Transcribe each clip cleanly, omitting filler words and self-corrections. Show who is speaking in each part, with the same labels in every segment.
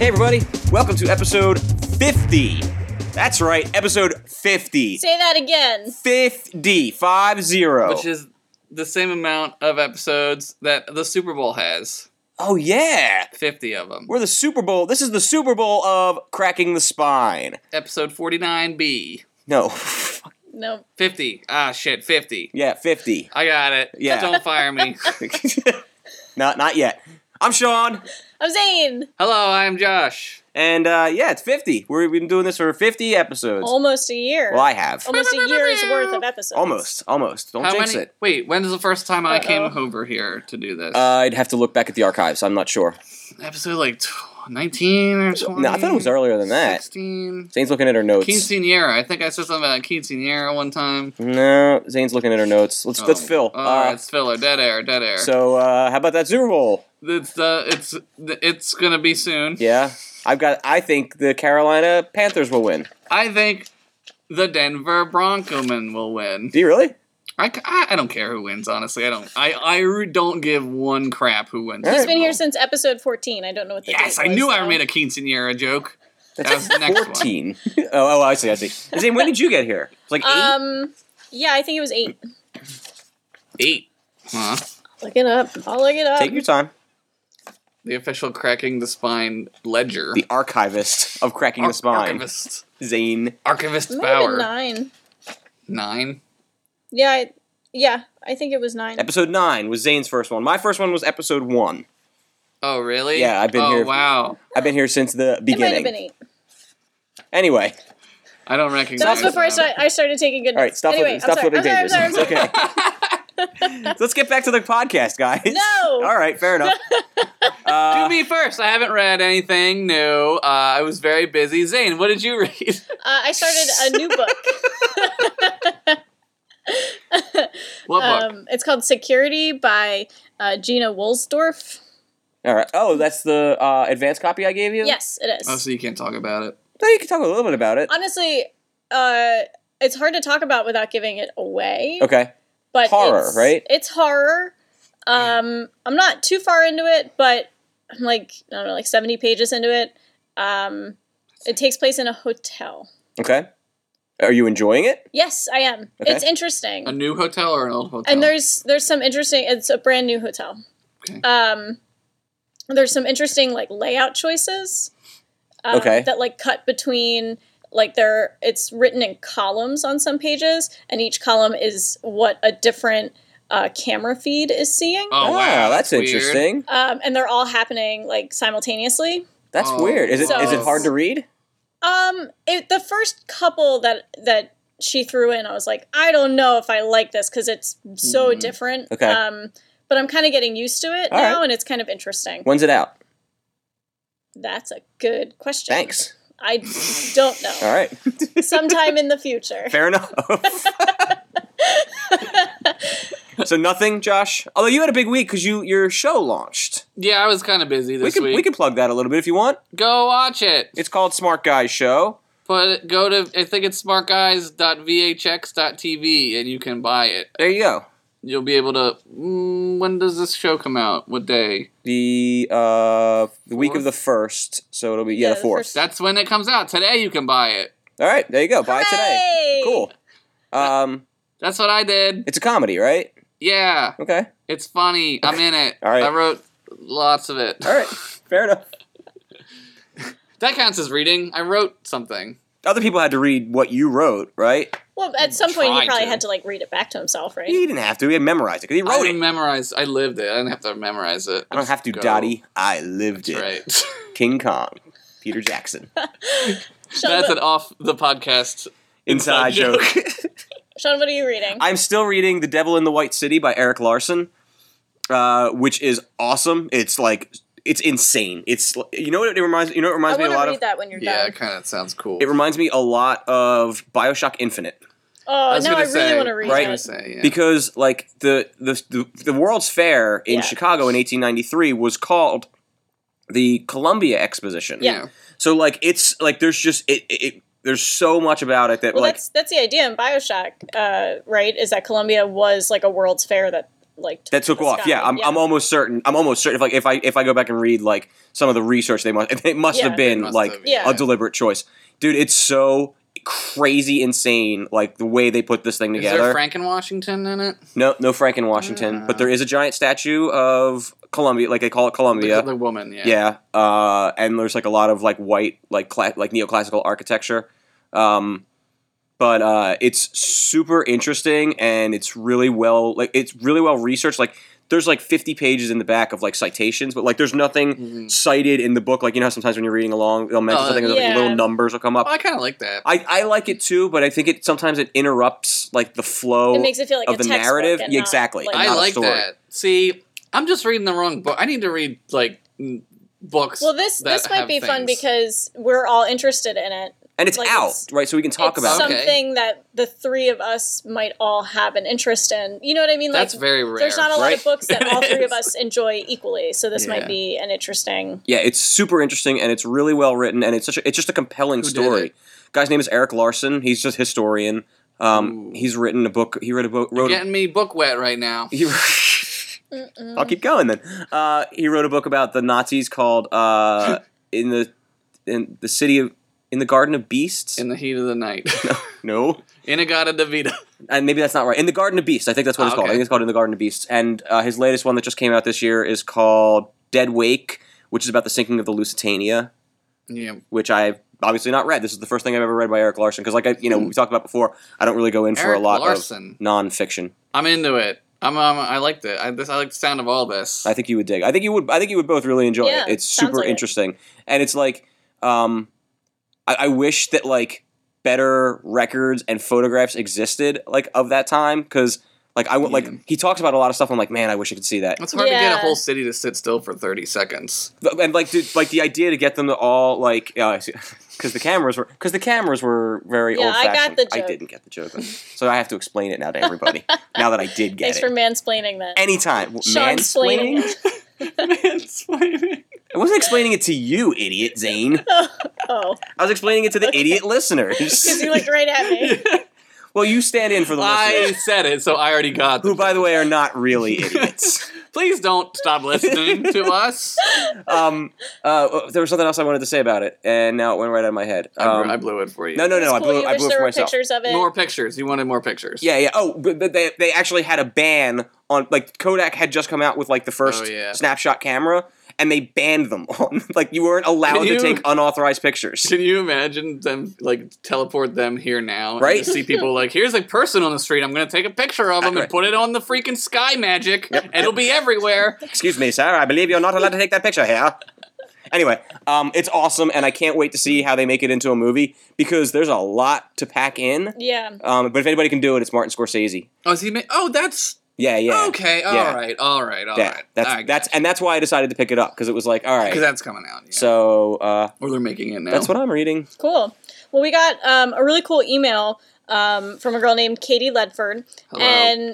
Speaker 1: Hey everybody, welcome to episode 50. That's right, episode 50.
Speaker 2: Say that again.
Speaker 1: 50, 50.
Speaker 3: Which is the same amount of episodes that the Super Bowl has.
Speaker 1: Oh yeah.
Speaker 3: 50 of them.
Speaker 1: We're the Super Bowl. This is the Super Bowl of cracking the spine.
Speaker 3: Episode 49B.
Speaker 1: No.
Speaker 2: No.
Speaker 3: 50. Ah, shit, 50.
Speaker 1: Yeah, 50.
Speaker 3: I got it.
Speaker 1: Yeah.
Speaker 3: Don't fire me.
Speaker 1: Not yet. I'm Sean.
Speaker 2: I'm Zane.
Speaker 3: Hello, I'm Josh.
Speaker 1: And yeah, it's 50. We've been doing this for 50 episodes.
Speaker 2: Almost a year.
Speaker 1: Well, I have.
Speaker 2: Almost a year's worth of episodes.
Speaker 1: Almost. Don't jinx it.
Speaker 3: Wait, when is the first time I came over here to do this?
Speaker 1: I'd have to look back at the archives. I'm not sure.
Speaker 3: Episode like 19 or 20?
Speaker 1: No, I thought it was earlier than that.
Speaker 3: 16?
Speaker 1: Zane's looking at her notes.
Speaker 3: Quinceañera. I think I said something about quinceañera one time.
Speaker 1: No, Zane's looking at her notes. Let's fill.
Speaker 3: It's filler. Dead air.
Speaker 1: So, how about that Super Bowl?
Speaker 3: It's gonna be soon.
Speaker 1: Yeah, I think the Carolina Panthers will win.
Speaker 3: I think the Denver Broncomen will win.
Speaker 1: Do you really?
Speaker 3: I don't care who wins, honestly. I don't give one crap who wins.
Speaker 2: He's been here since episode 14. I don't know what the
Speaker 3: Yes,
Speaker 2: date
Speaker 3: I
Speaker 2: was,
Speaker 3: knew I
Speaker 2: though.
Speaker 3: made a quinceañera joke.
Speaker 1: That's
Speaker 3: That was the next
Speaker 1: 14. Oh, I see. Zane, when did you get here? It's like 8?
Speaker 2: Yeah, I think it was 8.
Speaker 3: 8. Huh?
Speaker 2: Look it up. I'll look it up.
Speaker 1: Take your time.
Speaker 3: The official Cracking the Spine ledger.
Speaker 1: The archivist of Cracking the Spine.
Speaker 3: Archivist.
Speaker 1: Zane.
Speaker 3: Archivist
Speaker 2: It might have
Speaker 3: Bauer.
Speaker 2: been 9.
Speaker 3: 9?
Speaker 2: Yeah, I think it was 9.
Speaker 1: Episode 9 was Zane's first one. My first one was episode 1.
Speaker 3: Oh, really?
Speaker 1: Yeah, I've been here.
Speaker 3: Oh, wow.
Speaker 1: I've been here since the
Speaker 2: It might
Speaker 1: beginning.
Speaker 2: have been 8.
Speaker 1: Anyway.
Speaker 3: I don't recognize
Speaker 2: That was before I started taking good notes.
Speaker 1: All right, stop
Speaker 2: anyway,
Speaker 1: flipping
Speaker 2: I'm
Speaker 1: pages.
Speaker 2: sorry. I'm sorry.
Speaker 1: Okay. Let's get back to the podcast, guys.
Speaker 2: No!
Speaker 1: All right, fair enough.
Speaker 3: Do me first. I haven't read anything new. I was very busy. Zane, what did you read?
Speaker 2: I started a new book.
Speaker 3: What book?
Speaker 2: It's called Security by Gina Woolsdorf.
Speaker 1: All right. Oh, that's the advanced copy I gave you?
Speaker 2: Yes, it is.
Speaker 3: Oh, so you can't talk about it.
Speaker 1: No, you can talk a little bit about it.
Speaker 2: Honestly, it's hard to talk about without giving it away.
Speaker 1: Okay.
Speaker 2: But
Speaker 1: Horror, right?
Speaker 2: It's horror. I'm not too far into it, but I'm like 70 pages into it. It takes place in a hotel.
Speaker 1: Okay. Are you enjoying it?
Speaker 2: Yes, I am.
Speaker 1: Okay.
Speaker 2: It's interesting.
Speaker 3: A new hotel or an old hotel?
Speaker 2: And there's some interesting. It's a brand new hotel.
Speaker 3: Okay.
Speaker 2: There's some interesting layout choices.
Speaker 1: Okay.
Speaker 2: That cut between it's written in columns on some pages, and each column is what a different camera feed is seeing.
Speaker 3: Oh, wow.
Speaker 1: That's
Speaker 3: weird.
Speaker 1: interesting.
Speaker 2: And they're all happening simultaneously.
Speaker 1: That's
Speaker 3: Oh.
Speaker 1: weird. Is it
Speaker 2: So-
Speaker 1: hard to read?
Speaker 2: The first couple that she threw in, I was like, I don't know if I like this because it's so different.
Speaker 1: Okay.
Speaker 2: But I'm kind of getting used to it
Speaker 1: All
Speaker 2: now,
Speaker 1: right.
Speaker 2: and it's kind of interesting.
Speaker 1: When's it out?
Speaker 2: That's a good question.
Speaker 1: Thanks.
Speaker 2: I don't know.
Speaker 1: All right.
Speaker 2: Sometime in the future.
Speaker 1: Fair enough. So nothing, Josh? Although you had a big week because your show launched.
Speaker 3: Yeah, I was kind of busy this week.
Speaker 1: We can plug that a little bit if you want.
Speaker 3: Go watch it.
Speaker 1: It's called Smart Guys Show.
Speaker 3: But go to, I think it's smartguys.vhx.tv, and you can buy it.
Speaker 1: There you go.
Speaker 3: You'll be able to... when does this show come out? What day?
Speaker 1: The week of the 1st, so it'll be the
Speaker 2: the
Speaker 1: 4th.
Speaker 2: first.
Speaker 3: That's when it comes out. Today you can buy it.
Speaker 1: All right, there you go. Buy it today.
Speaker 2: Hooray!
Speaker 1: Cool.
Speaker 3: That's what I did.
Speaker 1: It's a comedy, right?
Speaker 3: Yeah.
Speaker 1: Okay.
Speaker 3: It's funny. I'm in it.
Speaker 1: All right.
Speaker 3: I wrote lots of it.
Speaker 1: All right. Fair enough.
Speaker 3: That counts as reading. I wrote something.
Speaker 1: Other people had to read what you wrote, right?
Speaker 2: Well, at some point, he
Speaker 3: Tried
Speaker 2: probably
Speaker 3: to.
Speaker 2: had to read it back to himself, right?
Speaker 1: He didn't have to. He had memorized it because he wrote
Speaker 3: I
Speaker 1: it.
Speaker 3: memorized. I lived it. I didn't have to memorize it.
Speaker 1: I don't have to,
Speaker 3: Go.
Speaker 1: Dottie. I lived
Speaker 3: That's
Speaker 1: it.
Speaker 3: right.
Speaker 1: King Kong. Peter Jackson.
Speaker 2: Sean,
Speaker 3: That's
Speaker 2: what,
Speaker 3: an off the podcast
Speaker 1: Inside joke.
Speaker 2: Sean, what are you reading?
Speaker 1: I'm still reading The Devil in the White City by Eric Larson, which is awesome. It's insane. It's what it reminds. You know, what it reminds
Speaker 2: I
Speaker 1: me a
Speaker 2: want
Speaker 1: lot
Speaker 2: to read
Speaker 1: of.
Speaker 2: that when you're
Speaker 3: Yeah,
Speaker 2: done.
Speaker 3: it kind of sounds cool.
Speaker 1: It reminds me a lot of BioShock Infinite.
Speaker 2: Oh,
Speaker 3: was
Speaker 2: now
Speaker 3: gonna
Speaker 2: I really
Speaker 3: say-
Speaker 2: want to read
Speaker 1: Right?
Speaker 3: I
Speaker 2: it.
Speaker 3: was gonna say, yeah.
Speaker 1: Because the World's Fair in
Speaker 2: Yeah.
Speaker 1: Chicago in 1893 was called the Columbia Exposition.
Speaker 2: Yeah.
Speaker 1: So it's there's just there's so much about it that
Speaker 2: Well, that's the idea in BioShock, right? Is that Columbia was a World's Fair that
Speaker 1: that took
Speaker 2: the
Speaker 1: off.
Speaker 2: sky.
Speaker 1: Yeah, I'm almost certain. If I go back and read like some of the research, it must
Speaker 2: Yeah.
Speaker 1: have been
Speaker 3: Must
Speaker 1: like
Speaker 3: have, yeah.
Speaker 1: a deliberate choice, dude. It's so crazy insane, like the way they put this thing
Speaker 3: Is
Speaker 1: together.
Speaker 3: there Franken Washington in it?
Speaker 1: No Frank in Washington, but there is a giant statue of Columbia, like they call it Columbia.
Speaker 3: The woman, yeah.
Speaker 1: Yeah, and there's like a lot of like white, like neoclassical architecture. But it's super interesting, and it's really well researched. Like there's like 50 pages in the back of like citations, but like there's nothing cited in the book. Like, you know how sometimes when you're reading along, they'll mention something, and like, little numbers will come up.
Speaker 3: I kind of like that.
Speaker 1: I like it too, but I think sometimes it interrupts like the flow.
Speaker 2: It makes it feel like
Speaker 1: of
Speaker 2: a
Speaker 1: the
Speaker 2: textbook
Speaker 1: narrative.
Speaker 2: and
Speaker 1: Yeah,
Speaker 2: not,
Speaker 1: exactly.
Speaker 2: like-
Speaker 1: and
Speaker 3: I
Speaker 1: not a
Speaker 3: like
Speaker 1: story.
Speaker 3: that. See, I'm just reading the wrong book. I need to read like books.
Speaker 2: Well, this
Speaker 3: that
Speaker 2: might
Speaker 3: have
Speaker 2: be fun
Speaker 3: things.
Speaker 2: because we're all interested in it.
Speaker 1: And it's
Speaker 2: Like,
Speaker 1: out,
Speaker 2: it's-
Speaker 1: right? So we can talk
Speaker 2: It's
Speaker 1: about it.
Speaker 3: Okay.
Speaker 2: something that the three of us might all have an interest in. You know what I mean?
Speaker 3: That's
Speaker 2: like,
Speaker 3: very rare.
Speaker 2: there's not a lot
Speaker 1: right?
Speaker 2: of books that
Speaker 3: It
Speaker 2: all three of
Speaker 3: is.
Speaker 2: us enjoy equally, so this
Speaker 3: Yeah.
Speaker 2: might be an interesting.
Speaker 1: Yeah, it's super interesting, and it's really well written, and it's just a compelling
Speaker 3: Who did
Speaker 1: story.
Speaker 3: it?
Speaker 1: Guy's name is Eric Larson. He's just a historian.
Speaker 3: Ooh.
Speaker 1: He's written a book. He wrote a book.
Speaker 3: You're getting me book wet right now.
Speaker 1: I'll keep going then. He wrote a book about the Nazis called in the city of in the Garden of Beasts.
Speaker 3: In the heat of the night.
Speaker 1: No,
Speaker 3: Inagata Davida.
Speaker 1: and maybe that's not right. In the Garden of Beasts, I think that's what it's called. I
Speaker 3: okay.
Speaker 1: think it's called In the Garden of Beasts. And his latest one that just came out this year is called Dead Wake, which is about the sinking of the Lusitania,
Speaker 3: Yeah.
Speaker 1: which I've obviously not read. This is the first thing I've ever read by Eric Larson because, we talked about before, I don't really go in for a
Speaker 3: Eric
Speaker 1: lot
Speaker 3: Larson.
Speaker 1: of nonfiction.
Speaker 3: I'm into it. I liked it. I like the sound of all this.
Speaker 1: I think you would dig. I think you would both really enjoy
Speaker 2: Yeah,
Speaker 1: it. It's
Speaker 2: sounds
Speaker 1: super
Speaker 2: like it.
Speaker 1: interesting, and it's like, I wish that like better records and photographs existed like of that time because like he talks about a lot of stuff. I'm like, man, I wish I could see that.
Speaker 3: It's hard to get a
Speaker 2: Yeah.
Speaker 3: whole city to sit still for 30 seconds.
Speaker 1: And like, dude, like the idea to get them to all like, because the cameras were very
Speaker 2: Yeah,
Speaker 1: old
Speaker 2: I got
Speaker 1: fashioned.
Speaker 2: the
Speaker 1: I
Speaker 2: joke.
Speaker 1: didn't get the joke, so I have to explain it now to everybody. Now that I did get
Speaker 2: Thanks
Speaker 1: it,
Speaker 2: for mansplaining that.
Speaker 1: anytime
Speaker 2: Sean-splaining
Speaker 1: mansplaining.
Speaker 3: Mansplaining.
Speaker 1: I wasn't explaining it to you, idiot Zane.
Speaker 2: Oh,
Speaker 1: I was explaining it to the idiot listeners.
Speaker 2: because you looked right at me.
Speaker 1: Well, you stand in for the
Speaker 3: I
Speaker 1: listeners,
Speaker 3: said it, so I already got
Speaker 1: who, by the way, are not really idiots.
Speaker 3: Please don't stop listening to us.
Speaker 1: There was something else I wanted to say about it, and now it went right out of my head.
Speaker 3: I blew it for you.
Speaker 1: No,
Speaker 2: It's
Speaker 1: I
Speaker 2: cool.
Speaker 1: blew
Speaker 2: You
Speaker 1: I
Speaker 2: wish
Speaker 1: blew it
Speaker 2: there
Speaker 1: for
Speaker 2: were
Speaker 1: myself.
Speaker 2: pictures of it.
Speaker 3: More pictures. You wanted more pictures.
Speaker 1: Yeah. Oh, but they actually had a ban on, like, Kodak had just come out with like the first snapshot camera, and they banned them on. Like, you weren't allowed to take unauthorized pictures.
Speaker 3: Can you imagine them, like, teleport them here now?
Speaker 1: Right?
Speaker 3: And just see people like, here's a person on the street. I'm going to take a picture of them
Speaker 1: Right.
Speaker 3: and put it on the freaking Sky Magic.
Speaker 1: Yep.
Speaker 3: It'll be everywhere.
Speaker 1: Excuse me, sir. I believe you're not allowed to take that picture here. Anyway, it's awesome, and I can't wait to see how they make it into a movie because there's a lot to pack in.
Speaker 2: Yeah.
Speaker 1: But if anybody can do it, it's Martin Scorsese.
Speaker 3: Oh, is he? That's
Speaker 1: Yeah.
Speaker 3: okay. All
Speaker 1: Yeah.
Speaker 3: right.
Speaker 1: Yeah, that's why I decided to pick it up because it was like, all right.
Speaker 3: because that's coming out. Yeah.
Speaker 1: So
Speaker 3: or they're making it now.
Speaker 1: that's what I'm reading.
Speaker 2: Cool. Well, we got a really cool email from a girl named Katie Ledford,
Speaker 3: Hello.
Speaker 2: and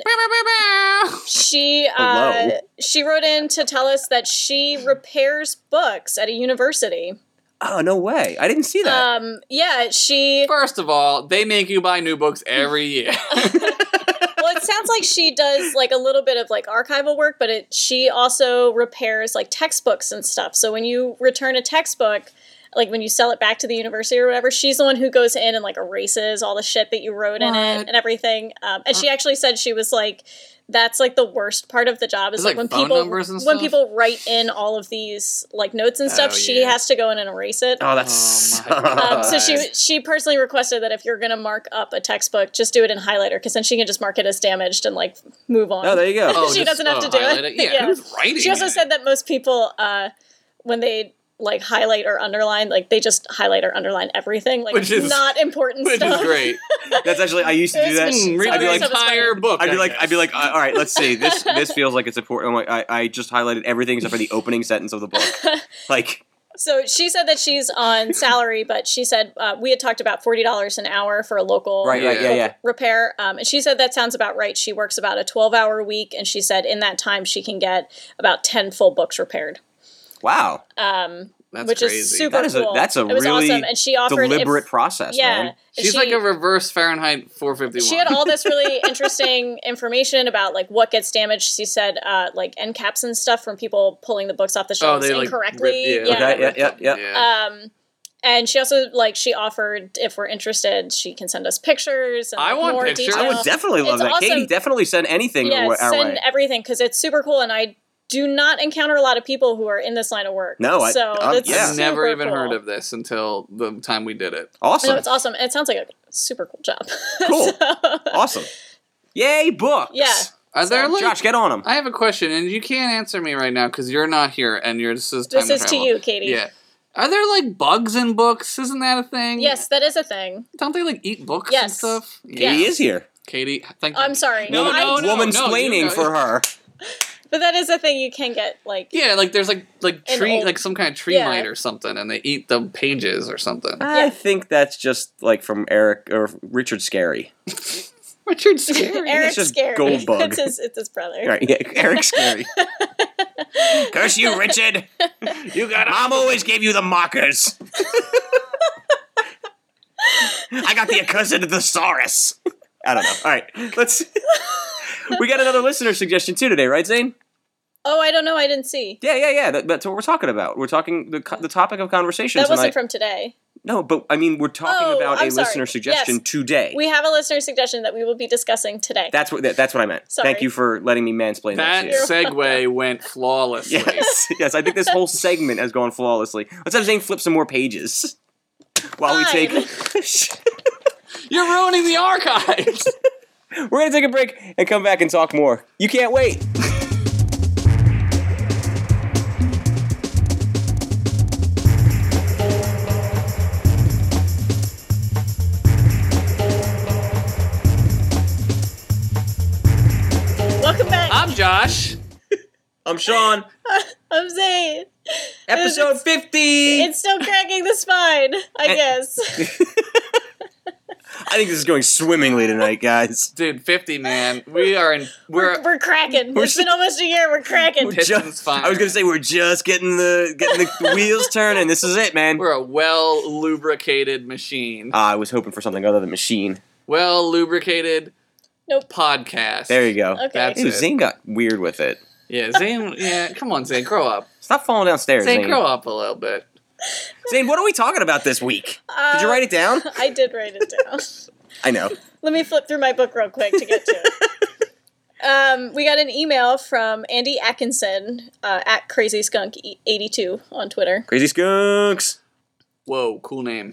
Speaker 2: she
Speaker 1: Hello.
Speaker 2: she wrote in to tell us that she repairs books at a university.
Speaker 1: Oh, no way. I didn't see that.
Speaker 2: Yeah, she.
Speaker 3: First of all, they make you buy new books every year.
Speaker 2: Well, it sounds like she does like a little bit of like archival work, but she also repairs like textbooks and stuff. So when you return a textbook, like when you sell it back to the university or whatever, she's the one who goes in and like erases all the shit that you wrote in it
Speaker 3: What?
Speaker 2: and everything. And she actually said she was like, that's like the worst part of the job is
Speaker 3: Is,
Speaker 2: like
Speaker 3: like,
Speaker 2: when
Speaker 3: phone
Speaker 2: people
Speaker 3: numbers and
Speaker 2: when
Speaker 3: stuff?
Speaker 2: people write in all of these like notes and stuff,
Speaker 3: Oh,
Speaker 2: she
Speaker 3: yeah.
Speaker 2: has to go in and erase it.
Speaker 1: Oh, that
Speaker 3: Oh, my
Speaker 1: sucks.
Speaker 2: So she personally requested that if you're gonna mark up a textbook, just do it in highlighter because then she can just mark it as damaged and like move on.
Speaker 1: Oh, there you go.
Speaker 3: Oh,
Speaker 2: She
Speaker 3: just,
Speaker 2: doesn't have to do
Speaker 3: highlight
Speaker 2: it.
Speaker 3: Yeah,
Speaker 2: Yeah.
Speaker 3: who's writing
Speaker 2: She also
Speaker 3: it?
Speaker 2: said that most people, when they like highlight or underline, like they just highlight or underline everything, like
Speaker 3: Which is-
Speaker 2: not important
Speaker 3: Which
Speaker 2: stuff.
Speaker 3: is great.
Speaker 1: That's actually, I used to do that.
Speaker 3: Read
Speaker 1: I'd be
Speaker 3: the
Speaker 1: like,
Speaker 3: entire book.
Speaker 1: I'd be
Speaker 3: I
Speaker 1: like,
Speaker 3: guess.
Speaker 1: all right, let's see. This feels like it's important. I'm like, I just highlighted everything except for the opening sentence of the book. Like,
Speaker 2: So she said that she's on salary, but she said we had talked about $40 an hour for a local
Speaker 1: right, yeah.
Speaker 2: repair. And she said that sounds about right. She works about a 12-hour week, and she said in that time she can get about 10 full books repaired.
Speaker 1: Wow.
Speaker 3: That's
Speaker 2: which
Speaker 3: crazy.
Speaker 2: is super cool.
Speaker 1: That's a
Speaker 2: it was
Speaker 1: really
Speaker 2: awesome. And she offered
Speaker 1: deliberate process,
Speaker 2: yeah,
Speaker 1: man.
Speaker 3: She's like a reverse Fahrenheit 451.
Speaker 2: She had all this really interesting information about like what gets damaged. She said like end caps and stuff from people pulling the books off the shelves incorrectly.
Speaker 1: Yeah.
Speaker 2: And she also she offered if we're interested, she can send us pictures. And,
Speaker 3: I want
Speaker 2: more
Speaker 3: pictures.
Speaker 2: detail.
Speaker 1: I would definitely love
Speaker 2: It's
Speaker 1: that.
Speaker 2: awesome.
Speaker 1: Katie, definitely send anything our
Speaker 2: send
Speaker 1: way.
Speaker 2: everything because it's super cool, and I do not encounter a lot of people who are in this line of work.
Speaker 1: No,
Speaker 2: it's
Speaker 1: yeah.
Speaker 3: I've never even
Speaker 2: cool.
Speaker 3: heard of this until the time we did it.
Speaker 1: Awesome.
Speaker 2: No, it's awesome. And it sounds like a super cool job.
Speaker 1: Cool. Awesome. Yay, books.
Speaker 2: Yeah.
Speaker 3: Are there like,
Speaker 1: Josh, get on them.
Speaker 3: I have a question, and you can't answer me right now because you're not here, and this is time
Speaker 2: This is to
Speaker 3: travel.
Speaker 2: you, Katie.
Speaker 3: Yeah. Are there like bugs in books? Isn't that a thing?
Speaker 2: Yes, that is a thing.
Speaker 3: Don't they like eat books and
Speaker 2: Yes.
Speaker 3: stuff?
Speaker 1: Katie is here.
Speaker 3: Katie, thank you.
Speaker 2: I'm sorry.
Speaker 3: No,
Speaker 1: Woman-splaining
Speaker 3: you
Speaker 1: for her.
Speaker 2: But that is a thing you can get,
Speaker 3: Yeah, like there's like tree,
Speaker 2: old-
Speaker 3: like some kind of tree mite or something, and they eat the pages or something.
Speaker 1: I think that's just like from Eric or Richard Scary.
Speaker 3: Richard Scary.
Speaker 2: Eric's
Speaker 1: just
Speaker 2: scary.
Speaker 1: Goldbug.
Speaker 2: It's his brother.
Speaker 1: Right, yeah, Eric Scary. Curse you, Richard!
Speaker 3: You got
Speaker 1: Mom always gave you the markers. I got the accursed thesaurus. I don't know. All right, let's. We got another listener suggestion too today, right, Zane?
Speaker 2: Oh, I don't know. I didn't see.
Speaker 1: Yeah. That's what we're talking about. We're talking the topic of conversation
Speaker 2: That
Speaker 1: tonight.
Speaker 2: wasn't from today.
Speaker 1: No, but I mean, we're talking about
Speaker 2: I'm
Speaker 1: a
Speaker 2: sorry.
Speaker 1: listener suggestion
Speaker 2: Yes.
Speaker 1: today.
Speaker 2: We have a listener suggestion that we will be discussing today.
Speaker 1: That's what I meant.
Speaker 2: Sorry.
Speaker 1: Thank you for letting me mansplain that
Speaker 3: That
Speaker 1: to you.
Speaker 3: segue went flawlessly.
Speaker 1: Yes. I think this whole segment has gone flawlessly. Let's have Zane flip some more pages while we take.
Speaker 3: You're ruining the archives.
Speaker 1: We're gonna take a break and come back and talk more. You can't wait.
Speaker 2: Welcome back.
Speaker 3: I'm Josh.
Speaker 1: I'm Sean.
Speaker 2: I'm Zane.
Speaker 1: Episode 50.
Speaker 2: It's still cracking the spine, I guess.
Speaker 1: I think this is going swimmingly tonight, guys.
Speaker 3: Dude, 50, man. We're
Speaker 2: We're cracking. It's been almost a year. We're cracking.
Speaker 3: Pistons fire.
Speaker 1: I was gonna say we're just getting the wheels turning. This is it, man.
Speaker 3: We're a well lubricated machine.
Speaker 1: I was hoping for something other than machine.
Speaker 3: Well lubricated
Speaker 2: Nope.
Speaker 3: podcast.
Speaker 1: There you go.
Speaker 2: Okay.
Speaker 3: That's
Speaker 1: Ew,
Speaker 3: it.
Speaker 1: Zane got weird with it.
Speaker 3: Yeah, Zane. Yeah, come on, Zane, grow up.
Speaker 1: Stop falling downstairs,
Speaker 3: Zane,
Speaker 1: Zane.
Speaker 3: grow up a little bit.
Speaker 1: Zane, what are we talking about this week? Did you write it down?
Speaker 2: I did write it down.
Speaker 1: I know.
Speaker 2: Let me flip through my book real quick to get to it. We got an email from Andy Atkinson at Crazy Skunk 82 on Twitter.
Speaker 1: Crazy skunks.
Speaker 3: Whoa, cool name.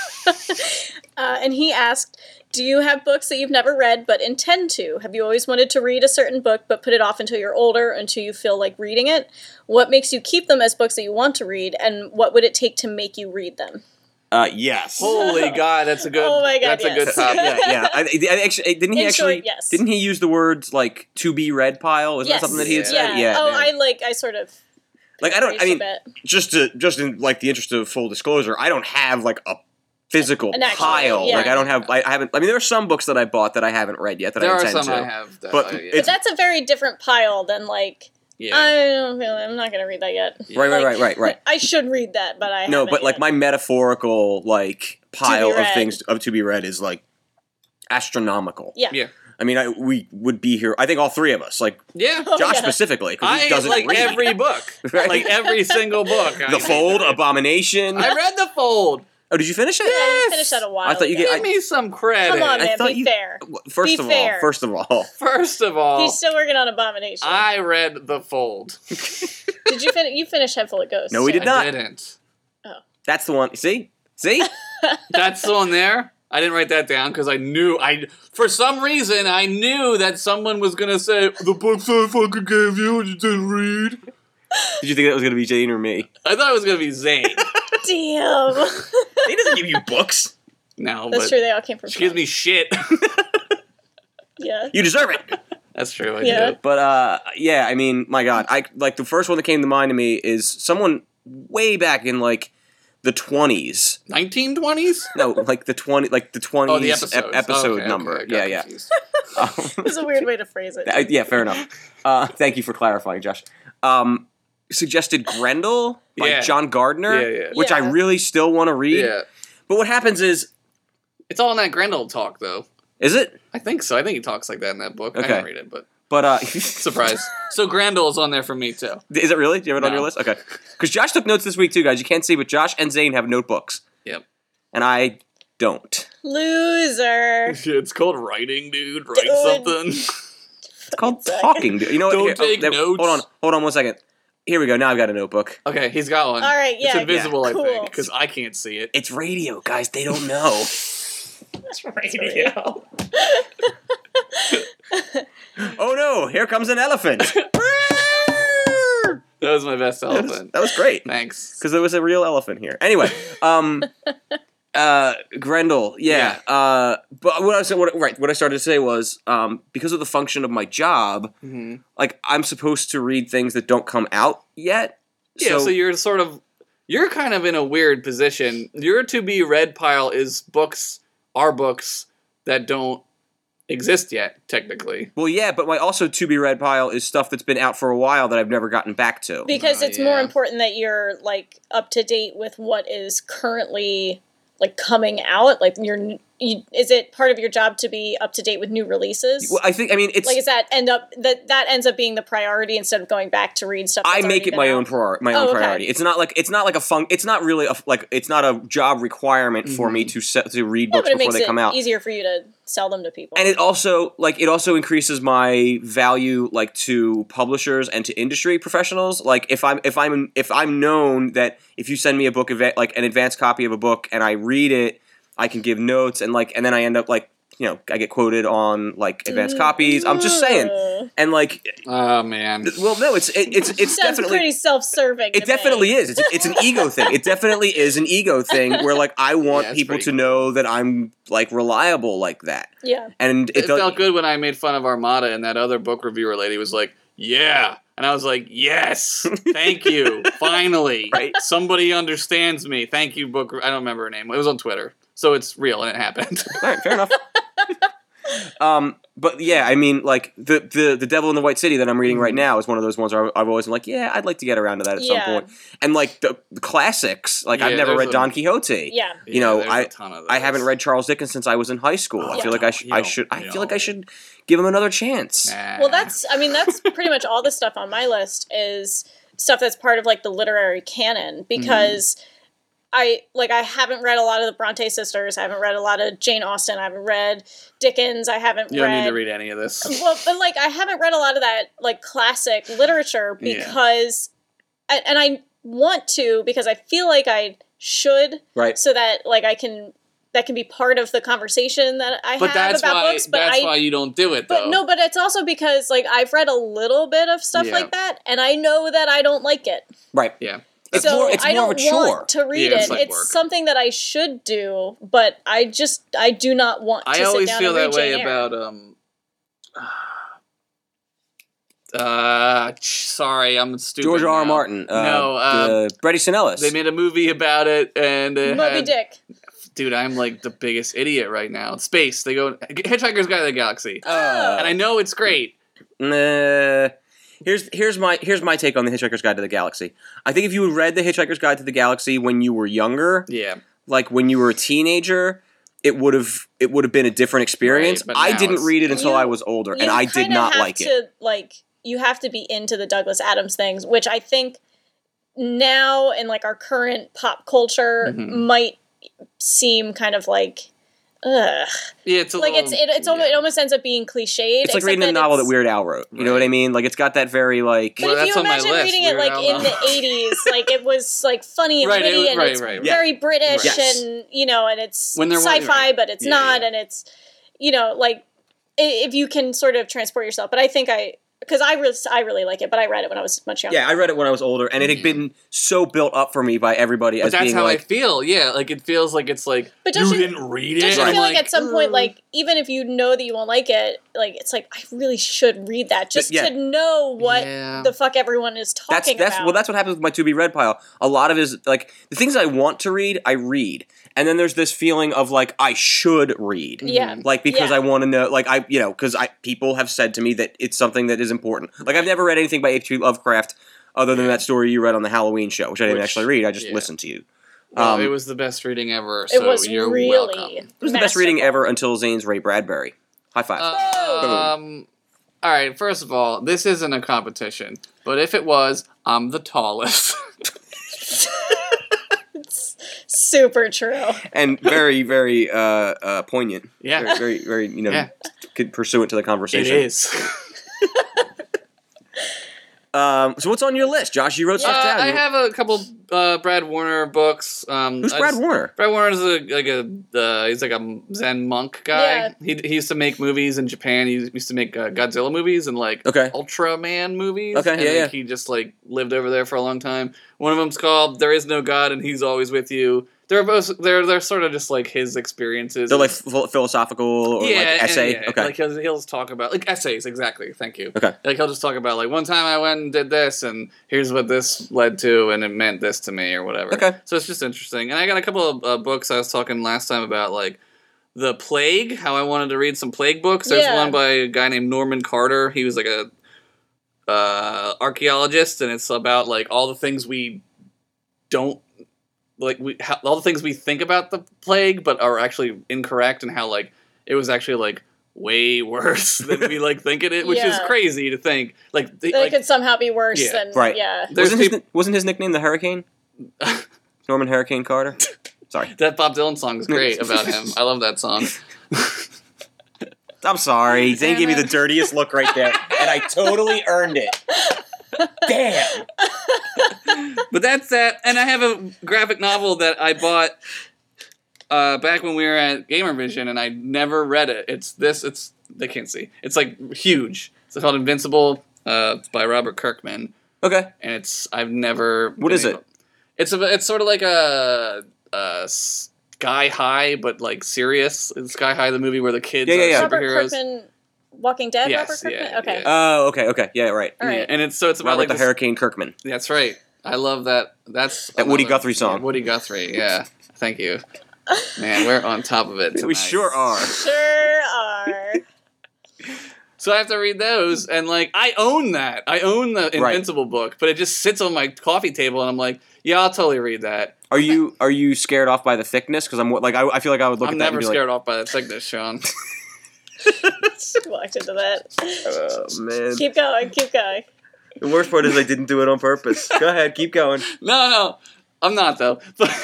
Speaker 2: And he asked, do you have books that you've never read but intend to? Have you always wanted to read a certain book but put it off until you're older, until you feel like reading it? What makes you keep them as books that you want to read, and what would it take to make you read them?
Speaker 1: Yes.
Speaker 3: Holy God, that's a good.
Speaker 2: Oh my God,
Speaker 3: that's a good
Speaker 2: yes.
Speaker 3: topic.
Speaker 1: Yeah. I actually didn't he
Speaker 2: In
Speaker 1: actually
Speaker 2: short, yes.
Speaker 1: didn't he use the words like to be read pile? Was that something that he had said?
Speaker 2: Yeah. Oh,
Speaker 1: man.
Speaker 2: I sort of.
Speaker 1: Like I don't. I mean,
Speaker 2: paraphrased a bit.
Speaker 1: just in like the interest of full disclosure, I don't have like a physical
Speaker 2: An actual,
Speaker 1: pile.
Speaker 2: yeah.
Speaker 1: Like I don't have. I haven't. I mean, there are some books that I bought that I haven't read yet that
Speaker 3: There
Speaker 1: I
Speaker 3: are
Speaker 1: intend
Speaker 3: some
Speaker 1: to.
Speaker 3: I have. That,
Speaker 1: But
Speaker 3: yeah.
Speaker 1: it's-
Speaker 2: But that's a very different pile than like.
Speaker 3: Yeah.
Speaker 2: I don't feel. I'm not going to read that yet.
Speaker 1: Right.
Speaker 2: I should read that, but I
Speaker 1: No,
Speaker 2: haven't
Speaker 1: but like
Speaker 2: yet.
Speaker 1: my metaphorical like pile of
Speaker 2: read.
Speaker 1: things to be read is like astronomical.
Speaker 2: Yeah.
Speaker 3: Yeah.
Speaker 1: I mean, we would be here. I think all three of us, like
Speaker 3: Yeah.
Speaker 2: Oh,
Speaker 1: Josh
Speaker 2: yeah.
Speaker 1: specifically, because he
Speaker 3: I
Speaker 1: doesn't
Speaker 3: like
Speaker 1: read.
Speaker 3: every book.
Speaker 1: Right?
Speaker 3: Like every single book.
Speaker 1: The Fold, Abomination.
Speaker 3: I read The Fold.
Speaker 1: Oh, did you finish it?
Speaker 2: Yeah, you finished that a while
Speaker 1: I thought you
Speaker 2: ago.
Speaker 1: get-
Speaker 3: Give me some credit.
Speaker 2: Come on,
Speaker 1: I
Speaker 2: man,
Speaker 1: thought
Speaker 2: be
Speaker 1: you-
Speaker 2: fair.
Speaker 1: First
Speaker 2: Be
Speaker 1: of
Speaker 2: fair.
Speaker 1: all,
Speaker 3: First of all,
Speaker 2: He's still working on Abomination.
Speaker 3: I read The Fold.
Speaker 2: Did you finish? You finished Head Full of Ghosts.
Speaker 1: No, we
Speaker 2: too.
Speaker 1: did not.
Speaker 3: I didn't.
Speaker 1: that's the one. See?
Speaker 3: That's the one there. I didn't write that down because for some reason, I knew that someone was going to say, the books I fucking gave you and you didn't read.
Speaker 1: Did you think that was going to be Jane or me?
Speaker 3: I thought it was going to be Zane.
Speaker 2: Damn.
Speaker 1: He doesn't give you books.
Speaker 3: No,
Speaker 2: That's
Speaker 3: but
Speaker 2: true. They all came from.
Speaker 3: she gives me shit.
Speaker 2: Yeah.
Speaker 1: You deserve it.
Speaker 3: That's true, I
Speaker 2: Yeah.
Speaker 3: do.
Speaker 1: But yeah, I mean, my God, I like the first one that came to mind to me is someone way back in like the 20s.
Speaker 3: 1920s?
Speaker 1: No, like the 20s
Speaker 3: Oh, the episodes.
Speaker 1: episode
Speaker 3: Okay,
Speaker 1: number.
Speaker 3: okay, I got
Speaker 1: Yeah.
Speaker 3: confused.
Speaker 2: It's a weird way to phrase it.
Speaker 1: Yeah, fair enough. Thank you for clarifying, Josh. suggested Grendel by
Speaker 3: Yeah.
Speaker 1: John Gardner,
Speaker 3: Yeah, yeah.
Speaker 1: which I
Speaker 2: Yeah.
Speaker 1: really still want to read.
Speaker 3: Yeah.
Speaker 1: But what happens is
Speaker 3: It's all in that Grendel talk, though.
Speaker 1: is it?
Speaker 3: I think so. I think he talks like that in that book. I
Speaker 1: Okay.
Speaker 3: didn't read it, but
Speaker 1: But
Speaker 3: surprise. So Grendel is on there for me, too.
Speaker 1: is it really? Do you have it on
Speaker 3: No.
Speaker 1: your list? Okay. Because Josh took notes this week too, guys. You can't see, but Josh and Zane have notebooks,
Speaker 3: Yep.
Speaker 1: and I don't.
Speaker 2: Loser.
Speaker 3: It's called writing, dude. Write
Speaker 2: Dude.
Speaker 3: something.
Speaker 1: It's called
Speaker 2: Sorry.
Speaker 1: talking. You know what?
Speaker 3: Don't
Speaker 1: Here,
Speaker 3: take notes.
Speaker 1: Hold on 1 second. Here we go. Now I've got a notebook.
Speaker 3: Okay, he's got one.
Speaker 2: All right,
Speaker 3: It's
Speaker 2: yeah.
Speaker 3: invisible,
Speaker 2: yeah,
Speaker 3: I
Speaker 2: cool.
Speaker 3: think, because I can't see it.
Speaker 1: It's radio, guys. They don't know.
Speaker 2: Radio.
Speaker 1: Oh no! Here comes an elephant.
Speaker 3: That was my best elephant.
Speaker 1: That was great.
Speaker 3: Thanks.
Speaker 1: Because there was a real elephant here. Anyway, Grendel, yeah. But what I started to say was, because of the function of my job,
Speaker 3: Mm-hmm.
Speaker 1: like I'm supposed to read things that don't come out yet.
Speaker 3: Yeah, so you're kind of in a weird position. Your to be read pile is are books that don't exist yet, technically.
Speaker 1: well, yeah, but my also to be read pile is stuff that's been out for a while that I've never gotten back to.
Speaker 2: Because
Speaker 3: Oh,
Speaker 2: it's more
Speaker 3: yeah.
Speaker 2: important that you're like up to date with what is currently like coming out. Like is it part of your job to be up to date with new releases?
Speaker 1: Well, it's
Speaker 2: Like, does that ends up being the priority instead of going back to read stuff?
Speaker 1: I
Speaker 2: That's
Speaker 1: make
Speaker 2: already
Speaker 1: it my
Speaker 2: been
Speaker 1: own
Speaker 2: out?
Speaker 1: own
Speaker 2: okay.
Speaker 1: priority. It's not like it's not really it's not a job requirement for me to read
Speaker 2: Yeah,
Speaker 1: books
Speaker 2: but it
Speaker 1: before
Speaker 2: makes
Speaker 1: they
Speaker 2: it
Speaker 1: come out.
Speaker 2: easier for you to sell them to people.
Speaker 1: And it also increases my value like to publishers and to industry professionals. Like if I'm known that if you send me a book like an advanced copy of a book and I read it, I can give notes and then I end up like I get quoted on like advanced copies. I'm just saying. And like
Speaker 3: Oh, man.
Speaker 1: well no it's
Speaker 2: Sounds
Speaker 1: definitely
Speaker 2: pretty self-serving.
Speaker 1: it
Speaker 2: to
Speaker 1: definitely
Speaker 2: me.
Speaker 1: is. It's an ego thing. It definitely is an ego thing where like I want
Speaker 3: Yeah, it's
Speaker 1: people
Speaker 3: pretty
Speaker 1: to
Speaker 3: cool.
Speaker 1: know that I'm like reliable like that.
Speaker 2: Yeah.
Speaker 1: And
Speaker 3: It felt good when I made fun of Armada and that other book reviewer lady was like, yeah. And I was like, yes, thank you. Finally.
Speaker 1: Right.
Speaker 3: Somebody understands me. Thank you, book. I don't remember her name. It was on Twitter. So it's real and it happened.
Speaker 1: All right, fair enough. But yeah, I mean, like the Devil in the White City that I'm reading right now is one of those ones where I've always been like, yeah, I'd like to get around to that at some
Speaker 2: Yeah.
Speaker 1: point. And like the classics, like I've
Speaker 3: Yeah,
Speaker 1: never
Speaker 3: there's
Speaker 1: read
Speaker 3: a-
Speaker 1: Don Quixote.
Speaker 2: Yeah.
Speaker 1: You know,
Speaker 3: there's a ton of
Speaker 1: I
Speaker 3: those.
Speaker 1: haven't read Charles Dickens since I was in high school. I
Speaker 3: Oh,
Speaker 1: feel like
Speaker 3: you
Speaker 1: I
Speaker 3: don't.
Speaker 1: feel like I should give him another chance.
Speaker 3: Nah.
Speaker 2: Well, that's pretty much all the stuff on my list is stuff that's part of like the literary canon because I haven't read a lot of the Bronte sisters. I haven't read a lot of Jane Austen. I haven't read Dickens. I haven't
Speaker 3: You don't
Speaker 2: read
Speaker 3: need to read any of this.
Speaker 2: well, but like I haven't read a lot of that like classic literature
Speaker 3: Yeah.
Speaker 2: because and I want to because I feel like I should
Speaker 1: Right.
Speaker 2: so that like that can be part of the conversation that I
Speaker 3: But
Speaker 2: have
Speaker 3: that's
Speaker 2: about
Speaker 3: why
Speaker 2: books. But
Speaker 3: that's why you don't do it, though.
Speaker 2: but no, but it's also because like I've read a little bit of stuff
Speaker 3: Yeah.
Speaker 2: like that, and I know that I don't like it.
Speaker 1: Right.
Speaker 3: Yeah.
Speaker 1: It's
Speaker 2: So
Speaker 1: more
Speaker 2: I
Speaker 1: of a
Speaker 2: don't
Speaker 1: chore.
Speaker 2: want to read
Speaker 3: Yeah,
Speaker 2: it.
Speaker 3: it's like
Speaker 2: It's
Speaker 3: work.
Speaker 2: something that I should do, but I do not want to
Speaker 3: I
Speaker 2: sit
Speaker 3: always
Speaker 2: down
Speaker 3: feel
Speaker 2: and read
Speaker 3: that way
Speaker 2: Jane Eyre.
Speaker 3: about sorry, I'm stupid.
Speaker 1: George R. R.
Speaker 3: now.
Speaker 1: Martin.
Speaker 3: No,
Speaker 1: Bret Easton Ellis.
Speaker 3: they made a movie about it, and it
Speaker 2: Moby
Speaker 3: had-
Speaker 2: Dick.
Speaker 3: Dude, I'm like the biggest idiot right now. Space. They go Hitchhiker's Guide to the Galaxy, and I know it's great.
Speaker 1: Here's my take on the Hitchhiker's Guide to the Galaxy. I think if you had read the Hitchhiker's Guide to the Galaxy when you were younger,
Speaker 3: Yeah,
Speaker 1: like when you were a teenager, it would have been a different experience.
Speaker 3: Right, but
Speaker 1: I
Speaker 3: now
Speaker 1: didn't
Speaker 3: it's-
Speaker 1: read it until
Speaker 2: You-
Speaker 1: I was older, and
Speaker 2: You
Speaker 1: I did
Speaker 2: kinda
Speaker 1: not
Speaker 2: have
Speaker 1: like it.
Speaker 2: to, like, you have to be into the Douglas Adams things, which I think now in like our current pop culture
Speaker 3: Mhm.
Speaker 2: might seem kind of like, ugh.
Speaker 3: yeah. It's a
Speaker 2: Like
Speaker 3: little,
Speaker 2: it almost ends up being cliched.
Speaker 1: It's like
Speaker 2: except
Speaker 1: reading a
Speaker 2: that
Speaker 1: novel that
Speaker 2: it's-
Speaker 1: Weird Al wrote. You know what I
Speaker 3: Right.
Speaker 1: mean? Like it's got that very like.
Speaker 3: Well,
Speaker 2: But if
Speaker 3: that's
Speaker 2: you
Speaker 3: on my
Speaker 2: imagine
Speaker 3: list,
Speaker 2: reading it
Speaker 3: Weird
Speaker 2: like
Speaker 3: Al
Speaker 2: in the
Speaker 3: novels.
Speaker 2: 80s, like it was like funny and
Speaker 3: Right,
Speaker 2: witty
Speaker 3: it-
Speaker 2: and
Speaker 3: right,
Speaker 2: it's
Speaker 3: right, right.
Speaker 2: very British
Speaker 1: Yes.
Speaker 2: and and it's
Speaker 3: When they're
Speaker 2: sci-fi
Speaker 3: right.
Speaker 2: but it's
Speaker 3: Yeah,
Speaker 2: not
Speaker 3: yeah.
Speaker 2: and it's like if you can sort of transport yourself. But I think because I really like it, but I read it when I was much younger.
Speaker 1: Yeah, I read it when I was older, and it had been so built up for me by everybody
Speaker 3: But
Speaker 1: as
Speaker 3: that's
Speaker 1: being
Speaker 3: how I
Speaker 1: like.
Speaker 3: feel. Yeah, like it feels like it's like
Speaker 2: But
Speaker 3: you
Speaker 2: don't you-
Speaker 3: didn't read
Speaker 2: Don't
Speaker 3: it.
Speaker 2: you
Speaker 3: I'm
Speaker 2: feel like at some point,
Speaker 3: "Ugh."
Speaker 2: like even if you know that you won't like it, like it's like I really should read that just
Speaker 1: yeah.
Speaker 2: to know what
Speaker 3: Yeah.
Speaker 2: the fuck everyone is talking about.
Speaker 1: That's what happens with my to be read pile. A lot of it is like the things I want to read, I read, and then there's this feeling of like I should read.
Speaker 2: Yeah.
Speaker 1: Like because
Speaker 2: Yeah.
Speaker 1: I want to know, like because people have said to me that it's something that is important. Like I've never read anything by H.P. Lovecraft. other than that story you read on the Halloween show, which I didn't actually read. I just
Speaker 3: yeah.
Speaker 1: listened to you.
Speaker 3: Well, it was the best reading ever,
Speaker 2: It
Speaker 3: so
Speaker 2: was
Speaker 3: you're
Speaker 2: really
Speaker 3: welcome.
Speaker 1: It was the best reading
Speaker 2: masterful.
Speaker 1: ever until Zane's Ray Bradbury. High five.
Speaker 3: All right, first of all, this isn't a competition, but if it was, I'm the tallest.
Speaker 2: Super true.
Speaker 1: And very, very poignant.
Speaker 3: Yeah.
Speaker 1: Very, very,
Speaker 3: Yeah.
Speaker 1: pursuant to the
Speaker 3: It
Speaker 1: conversation.
Speaker 3: is.
Speaker 1: So what's on your list, Josh? You wrote stuff down.
Speaker 3: I have a couple Brad Warner books.
Speaker 1: Who's Brad Warner?
Speaker 3: Brad Warner is he's like a Zen monk guy.
Speaker 2: Yeah.
Speaker 3: He used to make movies in Japan. He used to make Godzilla movies and like
Speaker 1: Okay.
Speaker 3: Ultraman movies.
Speaker 1: Okay,
Speaker 3: and,
Speaker 1: yeah,
Speaker 3: like,
Speaker 1: yeah.
Speaker 3: He just like lived over there for a long time. One of them's called "There Is No God and He's Always with You." They're both they're sort of just like his experiences.
Speaker 1: They're like philosophical or like essay.
Speaker 3: Yeah.
Speaker 1: Okay.
Speaker 3: Like he'll just talk about like essays. Exactly. Thank you.
Speaker 1: Okay.
Speaker 3: Like he'll just talk about like one time I went and did this and here's what this led to and it meant this to me or whatever.
Speaker 1: Okay.
Speaker 3: So it's just interesting. And I got a couple of books I was talking last time about like the plague. How I wanted to read some plague books. There's
Speaker 2: Yeah.
Speaker 3: one by a guy named Norman Carter. He was like a archaeologist and it's about like all the things we don't. Like all the things we think about the plague, but are actually incorrect, and how like it was actually like way worse than we like think it is, which is
Speaker 2: Yeah.
Speaker 3: crazy to think. Like,
Speaker 2: It could somehow be worse
Speaker 3: Yeah.
Speaker 2: than
Speaker 1: Right.
Speaker 2: yeah.
Speaker 3: there's
Speaker 1: Wasn't his nickname the Hurricane? Norman Hurricane Carter? Sorry.
Speaker 3: that Bob Dylan song is great about him. I love that song.
Speaker 1: I'm sorry. Zane gave me the dirtiest look right there, and I totally earned it. Damn.
Speaker 3: But that's that, and I have a graphic novel that I bought back when we were at Gamer Vision, and I never read it. It's they can't see. It's like huge. It's called Invincible. It's by Robert Kirkman.
Speaker 1: Okay.
Speaker 3: And I've never.
Speaker 1: What is it?
Speaker 3: It's sort of like a Sky High, but like serious. It's Sky High, the movie where the kids
Speaker 1: Yeah,
Speaker 3: are
Speaker 1: yeah.
Speaker 2: Robert
Speaker 3: superheroes.
Speaker 2: Kirkman, Walking Dead.
Speaker 3: Yes,
Speaker 2: Robert Kirkman.
Speaker 3: yeah,
Speaker 2: Okay.
Speaker 3: yeah.
Speaker 1: Oh, okay. Yeah, right.
Speaker 2: All right.
Speaker 3: Yeah, and it's about
Speaker 1: Robert
Speaker 3: like
Speaker 1: the
Speaker 3: this,
Speaker 1: Hurricane Kirkman.
Speaker 3: That's right. I love that. That's
Speaker 1: That Woody
Speaker 3: another-
Speaker 1: Guthrie song.
Speaker 3: Yeah, Woody Guthrie. Yeah. Thank you. Man, we're on top of it.
Speaker 1: We
Speaker 3: tonight.
Speaker 1: sure are.
Speaker 2: Sure are.
Speaker 3: So I have to read those, and like I own that. I own the Invincible book, but it just sits on my coffee table, and I'm like, yeah, I'll totally read that.
Speaker 1: Are you scared off by the thickness? Because I'm like I feel like I would look
Speaker 3: I'm
Speaker 1: at that
Speaker 3: never
Speaker 1: and be
Speaker 3: scared off by the thickness, Sean.
Speaker 2: Walked into that.
Speaker 1: Oh man.
Speaker 2: Keep going. Keep going.
Speaker 1: The worst part is I didn't do it on purpose. Go ahead, keep going.
Speaker 3: No, I'm not though.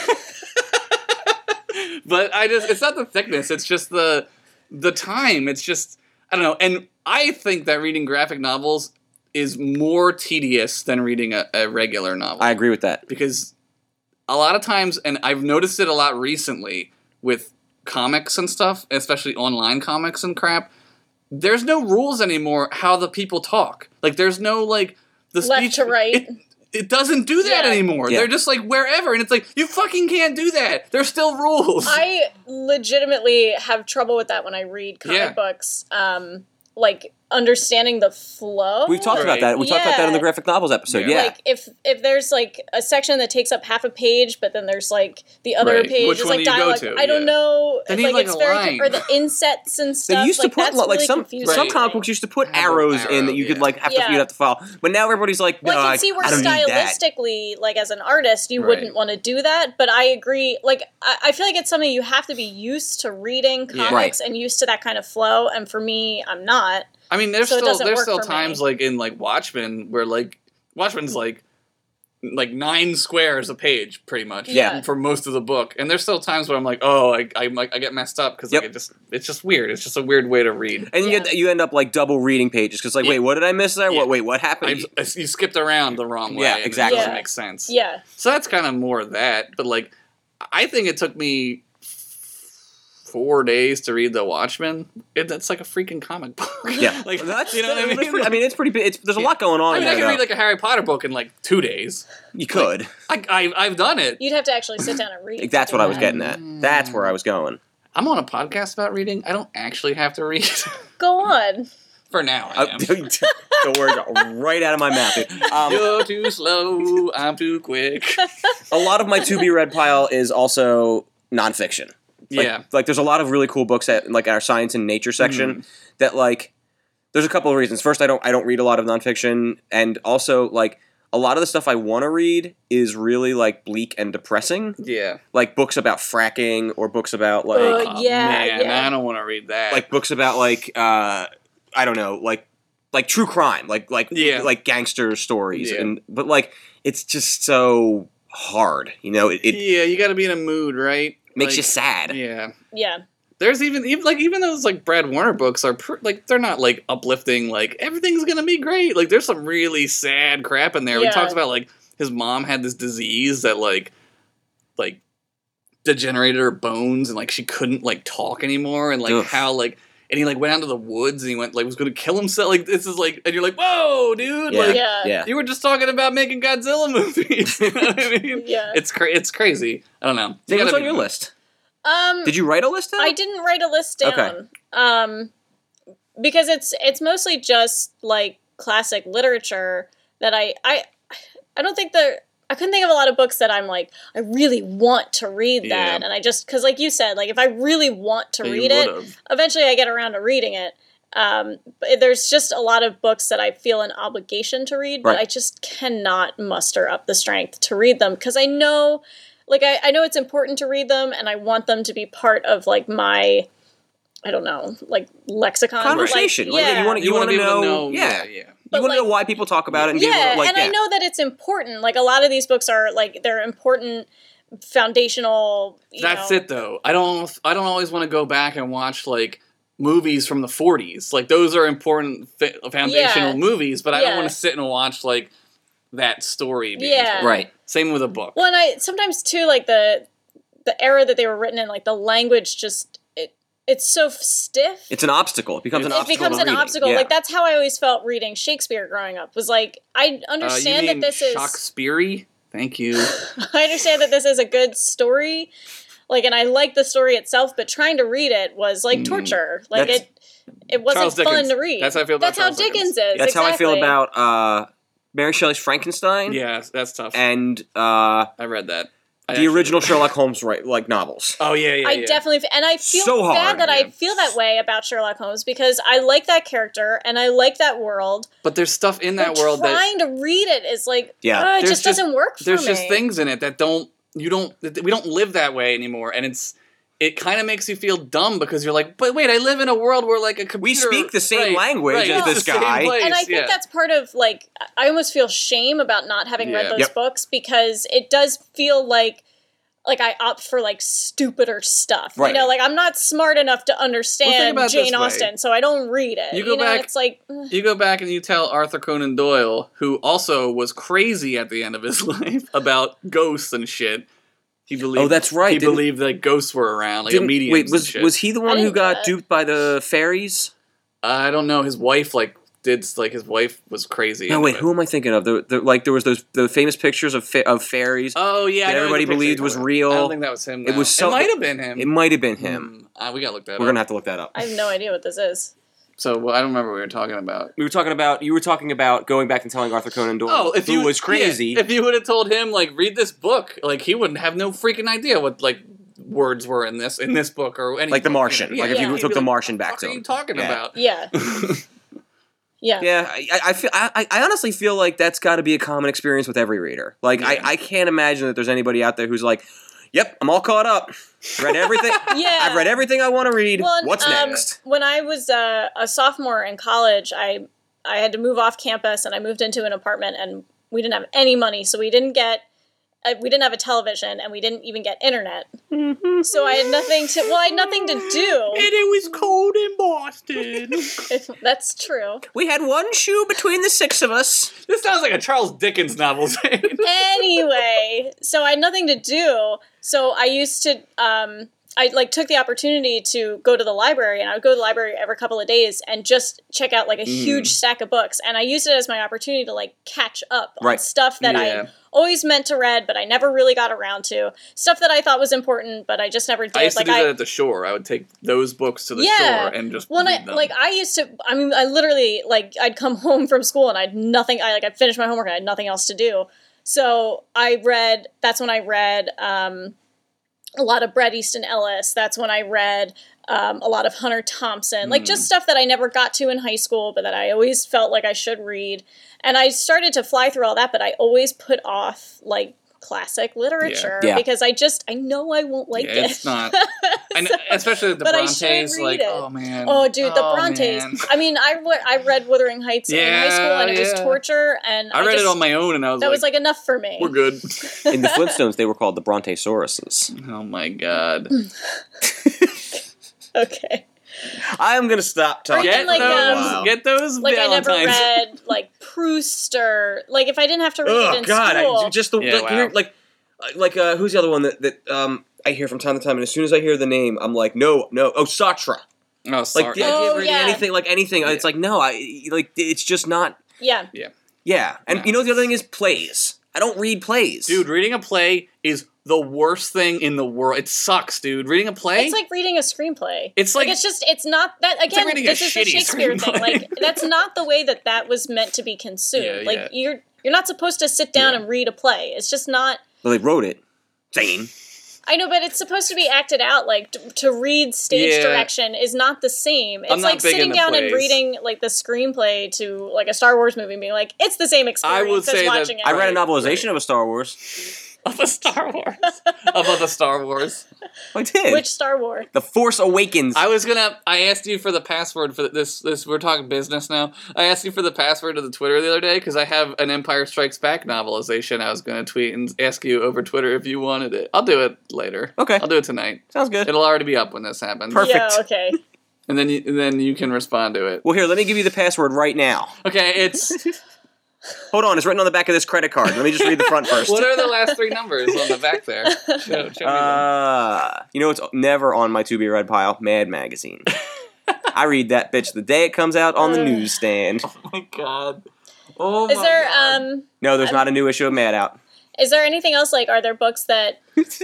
Speaker 3: But it's not the thickness. It's just the time. It's just I don't know. And I think that reading graphic novels is more tedious than reading a regular novel.
Speaker 1: I agree with that.
Speaker 3: Because a lot of times, and I've noticed it a lot recently with comics and stuff, especially online comics and crap, there's no rules anymore how the people talk. Like, there's no, like, the
Speaker 2: Left
Speaker 3: speech...
Speaker 2: to right.
Speaker 3: It doesn't do that
Speaker 2: Yeah.
Speaker 3: anymore.
Speaker 1: Yeah.
Speaker 3: They're just, like, wherever, and it's like, you fucking can't do that. There's still rules.
Speaker 2: I legitimately have trouble with that when I read comic
Speaker 3: Yeah.
Speaker 2: books. Like understanding the flow.
Speaker 1: We've talked about
Speaker 3: Right.
Speaker 1: that. We talked about that in the
Speaker 2: Yeah.
Speaker 1: graphic novels episode.
Speaker 3: Yeah.
Speaker 1: Yeah.
Speaker 2: Like if there's like a section that takes up half a page, but then there's like the other
Speaker 3: Right.
Speaker 2: page
Speaker 3: Which
Speaker 2: is
Speaker 3: one
Speaker 2: like
Speaker 3: do you go
Speaker 2: dialogue.
Speaker 3: to?
Speaker 2: I don't
Speaker 3: Yeah.
Speaker 2: know.
Speaker 3: They need, like,
Speaker 2: it's
Speaker 3: a
Speaker 2: very
Speaker 3: line.
Speaker 2: or the insets and stuff.
Speaker 1: They used to
Speaker 2: like,
Speaker 1: put
Speaker 2: that's
Speaker 1: like
Speaker 2: really
Speaker 1: some
Speaker 2: confusing
Speaker 1: some
Speaker 2: to
Speaker 1: comic
Speaker 2: me.
Speaker 1: books used to put
Speaker 3: Have a
Speaker 1: arrows
Speaker 3: arrow,
Speaker 1: in that you could
Speaker 3: yeah.
Speaker 1: like have
Speaker 2: Yeah.
Speaker 1: you'd have to follow. But now everybody's like, no,
Speaker 2: Well, I can see where
Speaker 1: I don't need that.
Speaker 2: stylistically, like as an artist, you
Speaker 3: Right.
Speaker 2: wouldn't want to do that. But I agree. Like I feel like it's something you have to be used to reading
Speaker 3: Yeah.
Speaker 2: comics and used to that kind of flow. And for me, I'm not.
Speaker 3: I mean, there's
Speaker 2: So it
Speaker 3: still
Speaker 2: doesn't work for
Speaker 3: times
Speaker 2: me.
Speaker 3: like in like Watchmen where like Watchmen's like 9 squares a page pretty much.
Speaker 2: Yeah.
Speaker 3: For most of the book, and there's still times where I'm like, oh, I get messed up because
Speaker 1: Yep.
Speaker 3: like it's just weird. It's just a weird way to read.
Speaker 1: And
Speaker 2: Yeah.
Speaker 1: you end up like double reading pages because like,
Speaker 3: Yeah.
Speaker 1: wait, what did I miss there?
Speaker 3: Yeah.
Speaker 1: What happened?
Speaker 3: You skipped around the wrong way.
Speaker 1: Yeah,
Speaker 3: and it
Speaker 1: exactly.
Speaker 3: doesn't
Speaker 2: Yeah.
Speaker 3: make sense.
Speaker 2: Yeah.
Speaker 3: So that's kind of more of that. But like, I think it took me 4 days to read The Watchmen. That's like a freaking comic book.
Speaker 1: Yeah,
Speaker 3: like
Speaker 1: that's
Speaker 3: you know what I mean.
Speaker 1: I mean, it's pretty big. There's a lot going on.
Speaker 3: I mean, I
Speaker 1: there,
Speaker 3: can read
Speaker 1: though.
Speaker 3: like a Harry Potter book in like 2 days.
Speaker 1: You could.
Speaker 3: I've done it.
Speaker 2: You'd have to actually sit down and read.
Speaker 1: That's
Speaker 2: to
Speaker 1: what
Speaker 2: do
Speaker 1: I was
Speaker 2: that.
Speaker 1: getting at. That's where I was going.
Speaker 3: I'm on a podcast about reading. I don't actually have to read.
Speaker 2: Go on.
Speaker 3: For now, I am.
Speaker 1: The words are right out of my mouth. Dude.
Speaker 3: You're too slow. I'm too quick.
Speaker 1: A lot of my to be read pile is also nonfiction. Like,
Speaker 3: Yeah.
Speaker 1: like there's a lot of really cool books at like our science and nature section that like there's a couple of reasons. First, I don't read a lot of nonfiction, and also like a lot of the stuff I want to read is really like bleak and depressing.
Speaker 3: Yeah.
Speaker 1: Like books about fracking or books about like
Speaker 3: Man, I don't want to read that.
Speaker 1: like books about like I don't know, like true crime, like gangster stories, and but like it's just so hard, you know. It
Speaker 3: you got to be in a mood, right?
Speaker 1: makes you sad.
Speaker 3: Yeah.
Speaker 2: Yeah.
Speaker 3: There's even those like Brad Warner books are like they're not like uplifting. Like everything's gonna be great. Like there's some really sad crap in there. He talks about like his mom had this disease that like degenerated her bones and like she couldn't like talk anymore and like how like. And he like went out to the woods and he went like was going to kill himself. Like this is like, and you're like, whoa, dude! You were just talking about making Godzilla movies. You know what I mean?
Speaker 2: Yeah,
Speaker 3: it's crazy. I don't know.
Speaker 1: What's on your list? Did you write a list down?
Speaker 2: I didn't write a list down. Okay. Because it's mostly just like classic literature that I don't think I couldn't think of a lot of books that I'm like, I really want to read that. And I just, because like you said, like if I really want to read it, eventually I get around to reading it. But there's just a lot of books that I feel an obligation to read, but I just cannot muster up the strength to read them. Because I know, like I know it's important to read them and I want them to be part of like my, I don't know, like lexicon.
Speaker 1: Conversation.
Speaker 2: Like,
Speaker 1: you want to know. Yeah. You want to know why people talk about it. And
Speaker 2: I know that it's important. Like, a lot of these books are, like, they're important, foundational,
Speaker 3: That's it, though. I don't always want to go back and watch, like, movies from the 40s. Like, those are important foundational movies, but I don't want to sit and watch, like, that story being told.
Speaker 1: Right.
Speaker 3: Same with a book.
Speaker 2: Well, and sometimes, too, like, the era that they were written in, like, the language just... It's so stiff.
Speaker 1: It's an obstacle. It becomes an obstacle.
Speaker 2: Yeah. Like, that's how I always felt reading Shakespeare growing up. Was like, I understand that this is...
Speaker 3: Shakespeare? Thank you.
Speaker 2: I understand that this is a good story. Like, and I like the story itself, but trying to read it was, like, torture. Like, it wasn't fun to read.
Speaker 3: That's how I feel about
Speaker 2: Charles Dickens.
Speaker 1: That's how I feel about Mary Shelley's Frankenstein.
Speaker 3: Yeah, that's tough.
Speaker 1: And...
Speaker 3: I read that.
Speaker 1: The original Sherlock Holmes novels.
Speaker 3: Oh, yeah.
Speaker 2: I definitely... And I feel bad that I feel that way about Sherlock Holmes because I like that character and I like that world.
Speaker 3: But there's stuff in that world that...
Speaker 2: trying to read it is like... it just doesn't work for me.
Speaker 3: There's just things in it that we don't live that way anymore. And it kind of makes you feel dumb because you're like, but wait, I live in a world where like a computer...
Speaker 1: We speak the same language as this guy.
Speaker 2: And I think that's part of like, I almost feel shame about not having read those books because it does feel like I opt for like stupider stuff. Right. You know, like I'm not smart enough to understand Jane Austen, so I don't read it.
Speaker 3: You go back and you tell Arthur Conan Doyle, who also was crazy at the end of his life about ghosts and shit. He believed,
Speaker 1: that's right.
Speaker 3: He believed that ghosts were around, like mediums.
Speaker 1: Wait, was he the one who got duped by the fairies?
Speaker 3: I don't know. His wife his wife was crazy.
Speaker 1: No, wait, who am I thinking of? There was the famous pictures of fairies.
Speaker 3: Oh yeah,
Speaker 1: that everybody believed was real.
Speaker 3: I don't think that was him.
Speaker 1: It might have been him. It might have been him.
Speaker 3: We gotta look that up.
Speaker 1: We're gonna have to look that up.
Speaker 2: I have no idea what this is.
Speaker 3: So I don't remember what we were talking about.
Speaker 1: You were talking about going back and telling Arthur Conan Doyle who was crazy.
Speaker 3: Yeah, if you would have told him like read this book, like he wouldn't have no freaking idea what like words were in this book or anything.
Speaker 1: Like The Martian. Like if you took The Martian back to him.
Speaker 3: What are you talking about?
Speaker 2: Yeah. Yeah.
Speaker 1: Yeah, I honestly feel like that's got to be a common experience with every reader. Like, I can't imagine that there's anybody out there who's like, yep, I'm all caught up. Read everything. I've read everything I want to read. Well, what's next?
Speaker 2: When I was a sophomore in college, I had to move off campus, and I moved into an apartment, and we didn't have any money, so we didn't have a television, and we didn't even get internet. Mm-hmm. So I had nothing to do.
Speaker 3: And it was cold in Boston.
Speaker 2: That's true.
Speaker 1: We had one shoe between the six of us.
Speaker 3: This sounds like a Charles Dickens novel.
Speaker 2: Anyway, so I had nothing to do. So I used to, I took the opportunity to go to the library, and I would go to the library every couple of days and just check out like a huge stack of books. And I used it as my opportunity to like catch up on stuff that I always meant to read, but I never really got around to. Stuff that I thought was important, but I just never did.
Speaker 3: I used to do that at the shore. I would take those books to the shore and just read them.
Speaker 2: I literally, I'd come home from school and I'd finished my homework and I had nothing else to do. So that's when I read, a lot of Bret Easton Ellis. That's when I read a lot of Hunter Thompson, like just stuff that I never got to in high school, but that I always felt like I should read. And I started to fly through all that, but I always put off like classic literature because I know I won't like it.
Speaker 3: It's not. And especially the Brontes, like, oh man.
Speaker 2: Oh, dude, the Brontes. Man. I mean, I read Wuthering Heights in high school, and it was torture. And
Speaker 3: I read it on my own, and I was
Speaker 2: that was like enough for me.
Speaker 3: We're good.
Speaker 1: In the Flintstones, they were called the Brontesauruses.
Speaker 3: Oh my god.
Speaker 2: Okay.
Speaker 1: I'm gonna stop talking.
Speaker 3: Get those
Speaker 2: like
Speaker 3: Valentines.
Speaker 2: I never read like Proust or like if I didn't have to read it in school.
Speaker 1: Just the who's the other one that I hear from time to time, and as soon as I hear the name, I'm like, no. Oh, Sartre.
Speaker 3: Oh, Sartre.
Speaker 1: Like the idea of reading anything. Yeah. It's like no, it's just not.
Speaker 2: Yeah.
Speaker 1: Yeah. Yeah, and the other thing is plays. I don't read plays,
Speaker 3: dude. Reading a play is the worst thing in the world. It sucks, dude. Reading a play?
Speaker 2: It's like reading a screenplay.
Speaker 3: It's like
Speaker 2: it's not that again.
Speaker 3: Like
Speaker 2: this is the Shakespeare thing. Like that's not the way that was meant to be consumed. You're not supposed to sit down and read a play. It's just not.
Speaker 1: Well, they wrote it. Zane.
Speaker 2: I know, but it's supposed to be acted out. Like to read stage direction is not the same. It's like sitting down and reading like the screenplay to like a Star Wars movie and being like, it's the same experience.
Speaker 3: I would say
Speaker 2: watching
Speaker 1: I read a novelization of a Star Wars.
Speaker 3: Of a Star Wars. Of the Star Wars.
Speaker 1: I did.
Speaker 2: Which Star Wars?
Speaker 1: The Force Awakens.
Speaker 3: I asked you for the password for this, we're talking business now. I asked you for the password to the Twitter the other day because I have an Empire Strikes Back novelization I was going to tweet and ask you over Twitter if you wanted it. I'll do it later.
Speaker 1: Okay.
Speaker 3: I'll do it tonight.
Speaker 1: Sounds good.
Speaker 3: It'll already be up when this happens.
Speaker 1: Perfect.
Speaker 2: Yeah, okay.
Speaker 3: And then you can respond to it.
Speaker 1: Well, here, let me give you the password right now.
Speaker 3: Okay, it's...
Speaker 1: Hold on, it's written on the back of this credit card. Let me just read the front first.
Speaker 3: What are the last three numbers on the back there? Show me them.
Speaker 1: You know what's never on my to-be-read pile? Mad Magazine. I read that bitch the day it comes out on the newsstand.
Speaker 3: Oh my god. Oh
Speaker 2: Is
Speaker 3: my
Speaker 2: there,
Speaker 3: god.
Speaker 1: No, there's not a new issue of Mad out.
Speaker 2: Is there anything else, like, are there books that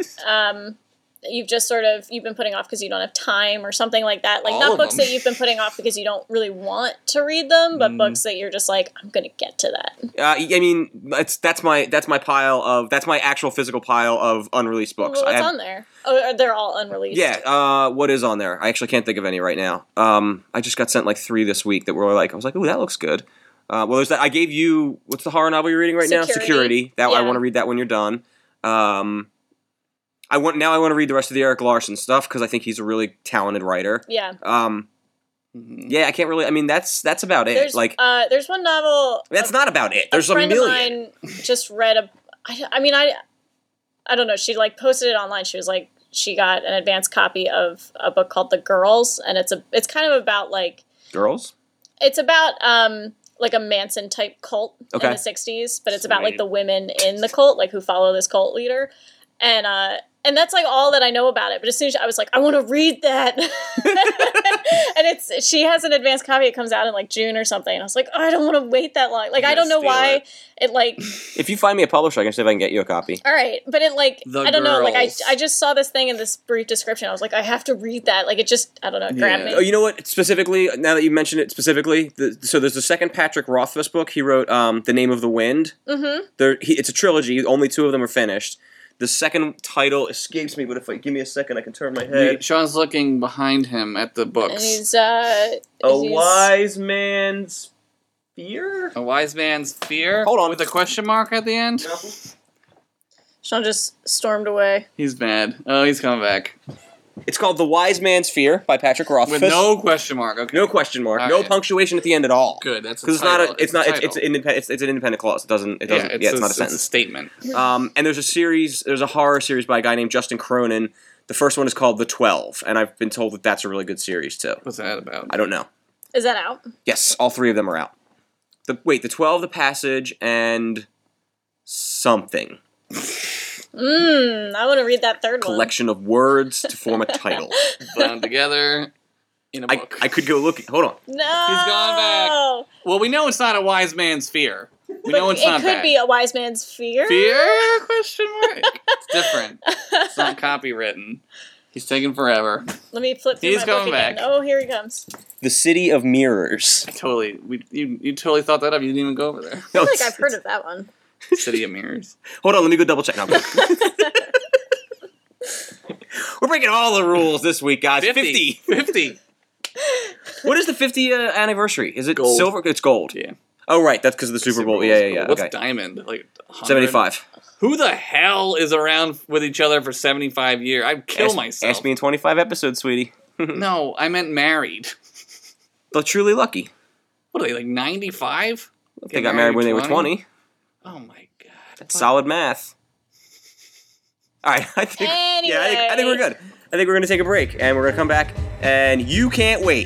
Speaker 2: you've been putting off because you don't have time or something like that? Like, not books that you've been putting off because you don't really want to read them, but books that you're just like, I'm going to get to that.
Speaker 1: I mean, that's my pile that's my actual physical pile of unreleased books.
Speaker 2: Well, what's on there? Oh, they're all unreleased.
Speaker 1: Yeah, what is on there? I actually can't think of any right now. I just got sent like 3 this week that were like, I was like, ooh, that looks good. Well, there's that. I gave you, what's the horror novel you're reading right now? Security. I want to read that when you're done. I want to read the rest of the Eric Larson stuff because I think he's a really talented writer.
Speaker 2: Yeah.
Speaker 1: Yeah, I can't really. I mean, that's about it.
Speaker 2: There's one novel.
Speaker 1: That's not about it. There's a
Speaker 2: friend
Speaker 1: million.
Speaker 2: Of mine just read I don't know. She like posted it online. She was like, she got an advanced copy of a book called The Girls, and it's kind of about like
Speaker 1: girls.
Speaker 2: It's about like a Manson type cult in the 60s, but it's about like the women in the cult, like who follow this cult leader, and that's like all that I know about it. But as soon as I was like, I want to read that, and she has an advanced copy. It comes out in like June or something. And I was like, oh, I don't want to wait that long. Like I don't know why it like.
Speaker 1: If you find me a publisher, I can see if I can get you a copy.
Speaker 2: All right, but it like I don't know. Like I just saw this thing in this brief description. I was like, I have to read that. Like it just I don't know. It grabbed me.
Speaker 1: Oh, you know what? Specifically, now that you mentioned it specifically, so there's the second Patrick Rothfuss book. He wrote The Name of the Wind. Mm-hmm. It's a trilogy. Only 2 of them are finished. The second title escapes me, but if give me a second, I can turn my head.
Speaker 3: Sean's looking behind him at the books.
Speaker 2: And he's
Speaker 1: A Wise Man's Fear?
Speaker 3: A Wise Man's Fear?
Speaker 1: Hold on.
Speaker 3: With a question mark at the end?
Speaker 1: No.
Speaker 2: Sean just stormed away.
Speaker 3: He's mad. Oh, he's coming back.
Speaker 1: It's called The Wise Man's Fear by Patrick Rothfuss.
Speaker 3: With no question mark. Okay.
Speaker 1: No question mark.
Speaker 3: All
Speaker 1: no
Speaker 3: right.
Speaker 1: punctuation at the end at all.
Speaker 3: Good. That's
Speaker 1: because it's an independent clause. It's not a sentence.
Speaker 3: It's a statement.
Speaker 1: And there's a horror series by a guy named Justin Cronin. The first one is called The 12, and I've been told that that's a really good series too.
Speaker 3: What's that about?
Speaker 1: I don't know.
Speaker 2: Is that out?
Speaker 1: Yes, all 3 of them are out. The 12, The Passage, and something.
Speaker 2: I want to read that third
Speaker 1: Collection of words to form a title.
Speaker 3: Bound together in a book.
Speaker 1: I could go look. Hold on.
Speaker 2: No,
Speaker 3: he's gone back. Well, we know it's not a wise man's fear. We know it's not that.
Speaker 2: It could be a wise man's fear.
Speaker 3: Fear? Question mark. It's different. It's not copywritten. He's taking forever.
Speaker 2: Let me flip through my book again. Oh, here he comes.
Speaker 1: The City of Mirrors.
Speaker 3: You totally thought that up. You didn't even go over there.
Speaker 2: I feel like I've heard of that one.
Speaker 3: City of Mirrors.
Speaker 1: Hold on, let me go double check. No, We're breaking all the rules this week, guys. 50.
Speaker 3: 50.
Speaker 1: What is the 50th anniversary? Is it
Speaker 3: Gold.
Speaker 1: silver? It's gold.
Speaker 3: Yeah.
Speaker 1: Oh, right. That's because of the Super Bowl. Yeah.
Speaker 3: What's
Speaker 1: Okay.
Speaker 3: diamond? Like 100?
Speaker 1: 75.
Speaker 3: Who the hell is around with each other for 75 years? I'd kill myself.
Speaker 1: Ask me in 25 episodes, sweetie.
Speaker 3: No, I meant married.
Speaker 1: The truly lucky.
Speaker 3: What are they, like 95?
Speaker 1: They got married when they were 20.
Speaker 3: Oh my god.
Speaker 1: That's solid math. All right, I think.
Speaker 2: Anyway.
Speaker 1: Yeah, I think we're good. I think we're gonna take a break, and we're gonna come back, and you can't wait.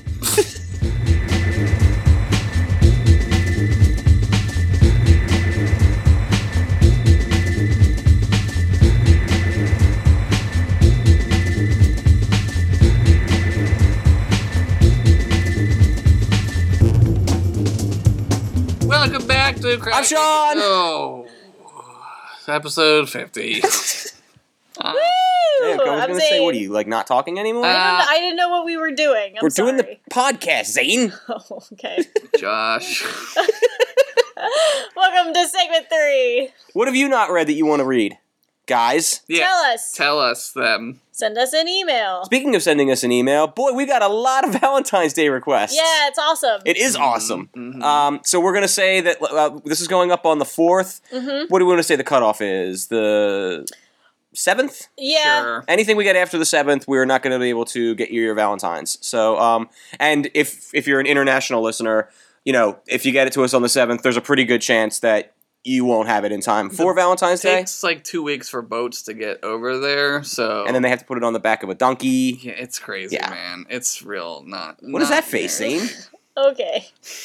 Speaker 3: Welcome back to
Speaker 1: I'm Sean.
Speaker 3: Oh, episode 50.
Speaker 2: Woo!
Speaker 1: Hey, I was
Speaker 2: I'm
Speaker 1: gonna say, what are
Speaker 2: Zane.
Speaker 1: you, like, not talking anymore?
Speaker 2: I didn't know what we were doing. I'm
Speaker 1: we're doing the
Speaker 2: sorry.
Speaker 1: podcast, Zane.
Speaker 2: Oh, okay.
Speaker 3: Josh.
Speaker 2: Welcome to segment 3.
Speaker 1: What have you not read that you want to read, guys?
Speaker 3: Yeah,
Speaker 2: Tell us.
Speaker 3: Tell us them.
Speaker 2: Send us an email.
Speaker 1: Speaking of sending us an email, boy, we got a lot of Valentine's Day requests.
Speaker 2: Yeah, it's awesome.
Speaker 1: It is awesome.
Speaker 3: Mhm.
Speaker 1: So we're going to say that this is going up on the 4th.
Speaker 2: Mm-hmm.
Speaker 1: What do we want to say the cutoff is? The 7th?
Speaker 2: Yeah.
Speaker 3: Sure.
Speaker 1: Anything we get after the 7th, we're not going to be able to get you your Valentine's. So, and if you're an international listener, you know, if you get it to us on the 7th, there's a pretty good chance that you won't have it in time for Valentine's
Speaker 3: It
Speaker 1: Day.
Speaker 3: takes like 2 weeks for boats to get over there, so...
Speaker 1: And then they have to put it on the back of a donkey.
Speaker 3: Yeah, it's crazy,
Speaker 1: Yeah.
Speaker 3: man. It's real not...
Speaker 1: What is that face, Zane?
Speaker 2: Okay.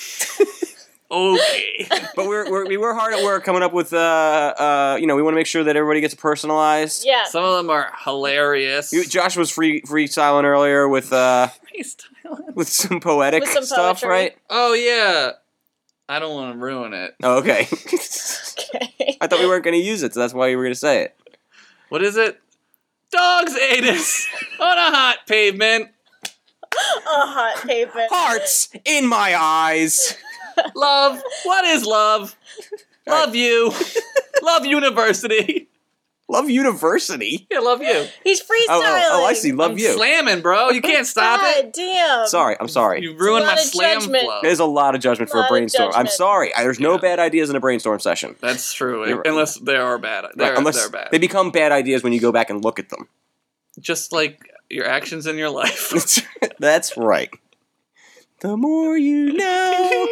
Speaker 3: Okay.
Speaker 1: But we were hard at work coming up with, we want to make sure that everybody gets personalized.
Speaker 2: Yeah.
Speaker 3: Some of them are hilarious.
Speaker 1: Josh was freestyling earlier with some poetic
Speaker 2: With some
Speaker 1: stuff,
Speaker 2: poetry.
Speaker 1: right?
Speaker 3: Oh, yeah. I don't want to ruin it.
Speaker 1: Oh, okay.
Speaker 2: Okay.
Speaker 1: I thought we weren't going to use it, so that's why you were going to say it.
Speaker 3: What is it? Dogs ate us on a hot pavement.
Speaker 2: A hot pavement.
Speaker 1: Hearts in my eyes.
Speaker 3: Love. What is love? Love you. Love university.
Speaker 1: Love University.
Speaker 3: Yeah, love you.
Speaker 2: He's freestyling.
Speaker 1: Oh, I see. Love
Speaker 3: I'm
Speaker 1: you.
Speaker 3: slamming, bro. You can't stop
Speaker 2: God
Speaker 3: it.
Speaker 2: damn.
Speaker 1: Sorry, I'm sorry.
Speaker 3: You ruined
Speaker 2: a lot
Speaker 3: my
Speaker 2: of
Speaker 3: slam
Speaker 2: judgment.
Speaker 3: flow.
Speaker 1: There's a lot of judgment for a
Speaker 2: Lot of
Speaker 1: brainstorm. I'm
Speaker 2: judgment.
Speaker 1: sorry. There's no
Speaker 3: Yeah.
Speaker 1: bad ideas in a brainstorm session.
Speaker 3: That's true.
Speaker 1: You're right.
Speaker 3: Unless they are bad. They're
Speaker 1: Unless
Speaker 3: bad.
Speaker 1: they become bad ideas when you go back and look at them.
Speaker 3: Just like your actions in your life.
Speaker 1: That's right. The more you know.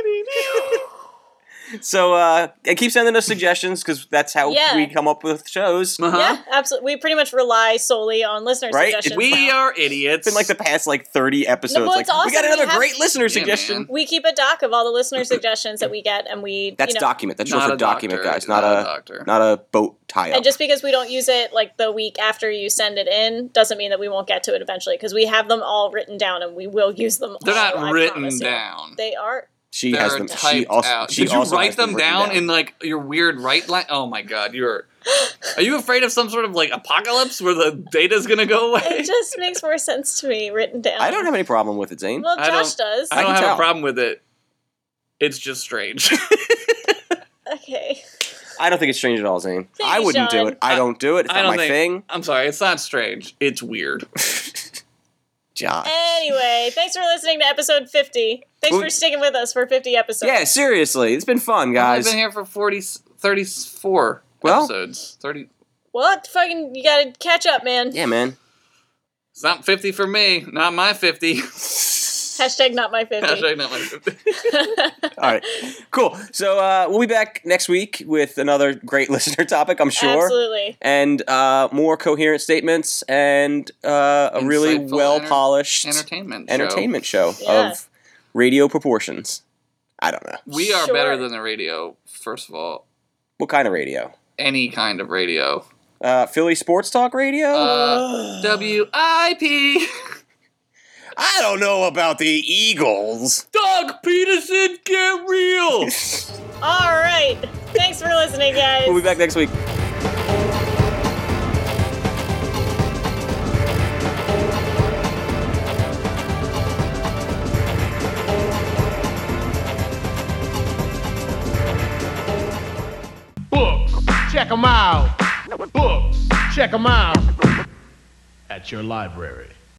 Speaker 1: So, and keep sending us suggestions because that's how
Speaker 2: Yeah.
Speaker 1: we come up with shows.
Speaker 3: Uh-huh.
Speaker 2: Yeah, absolutely. We pretty much rely solely on listener
Speaker 1: Right?
Speaker 2: suggestions.
Speaker 3: We
Speaker 2: now.
Speaker 3: are idiots.
Speaker 1: It's been like the past 30 episodes.
Speaker 2: No, well,
Speaker 1: like,
Speaker 2: it's awesome.
Speaker 1: we got
Speaker 2: We
Speaker 1: another
Speaker 2: have-
Speaker 1: great listener
Speaker 3: Yeah,
Speaker 1: suggestion.
Speaker 3: man.
Speaker 2: We keep a doc of all the listener suggestions that we get, and we
Speaker 1: That's
Speaker 2: you know,
Speaker 1: document. That's short
Speaker 3: Not
Speaker 1: for
Speaker 3: a
Speaker 1: document,
Speaker 3: doctor.
Speaker 1: guys. Not a
Speaker 3: doctor.
Speaker 1: not a boat tie-up.
Speaker 2: And just because we don't use it like the week after you send it in doesn't mean that we won't get to it eventually because we have them all written down and we will use them.
Speaker 3: They're
Speaker 2: all,
Speaker 3: not
Speaker 2: I
Speaker 3: written
Speaker 2: promise you.
Speaker 3: down.
Speaker 2: They are.
Speaker 1: She
Speaker 3: They're
Speaker 1: has them.
Speaker 3: typed
Speaker 1: She also.
Speaker 3: out.
Speaker 1: She
Speaker 3: Did you
Speaker 1: also
Speaker 3: write
Speaker 1: has them
Speaker 3: them
Speaker 1: written
Speaker 3: down in like your weird right line? Oh my god, you're. Are you afraid of some sort of like apocalypse where the data's gonna go away?
Speaker 2: It just makes more sense to me written down.
Speaker 1: I don't have any problem with it, Zane.
Speaker 2: Well,
Speaker 3: I
Speaker 2: Josh
Speaker 3: don't-
Speaker 2: does.
Speaker 3: I
Speaker 1: I
Speaker 3: don't
Speaker 1: can
Speaker 3: have
Speaker 1: tell.
Speaker 3: a problem with it. It's just strange.
Speaker 2: Okay.
Speaker 1: I don't think it's strange at all, Zane.
Speaker 2: Thank
Speaker 1: I
Speaker 2: you,
Speaker 1: wouldn't do
Speaker 2: Sean.
Speaker 1: it. I don't do it. It's
Speaker 3: I
Speaker 1: not
Speaker 3: don't
Speaker 1: my
Speaker 3: think-
Speaker 1: thing.
Speaker 3: I'm sorry, it's not strange. It's weird.
Speaker 1: Josh.
Speaker 2: Anyway, thanks for listening to episode 50. Thanks
Speaker 1: Well-
Speaker 2: for sticking with us for 50 episodes.
Speaker 1: Yeah, seriously, it's been fun,
Speaker 3: I've
Speaker 1: guys.
Speaker 3: been here for 34
Speaker 1: Well-
Speaker 3: episodes. 30.
Speaker 2: What? Fucking, you gotta catch up, man.
Speaker 1: Yeah, man.
Speaker 3: It's not 50 for me. Not my 50.
Speaker 2: Hashtag not my 50.
Speaker 3: Hashtag not my 50.
Speaker 1: All right, cool. So we'll be back next week with another great listener topic, I'm sure,
Speaker 2: Absolutely.
Speaker 1: and more coherent statements and a really
Speaker 3: Insightful
Speaker 1: well polished
Speaker 3: Entertainment
Speaker 1: show
Speaker 2: Yeah.
Speaker 1: of radio proportions. I don't know
Speaker 3: We are
Speaker 2: Sure.
Speaker 3: better than the radio, first of all.
Speaker 1: what kind of radio.
Speaker 3: Any kind of radio.
Speaker 1: Philly Sports Talk Radio.
Speaker 3: WIP.
Speaker 1: I don't know about the Eagles.
Speaker 3: Doug Peterson, get real.
Speaker 2: All right. Thanks for listening, guys.
Speaker 1: We'll be back next week.
Speaker 4: Books, check them out. Books, check them out. At at your library.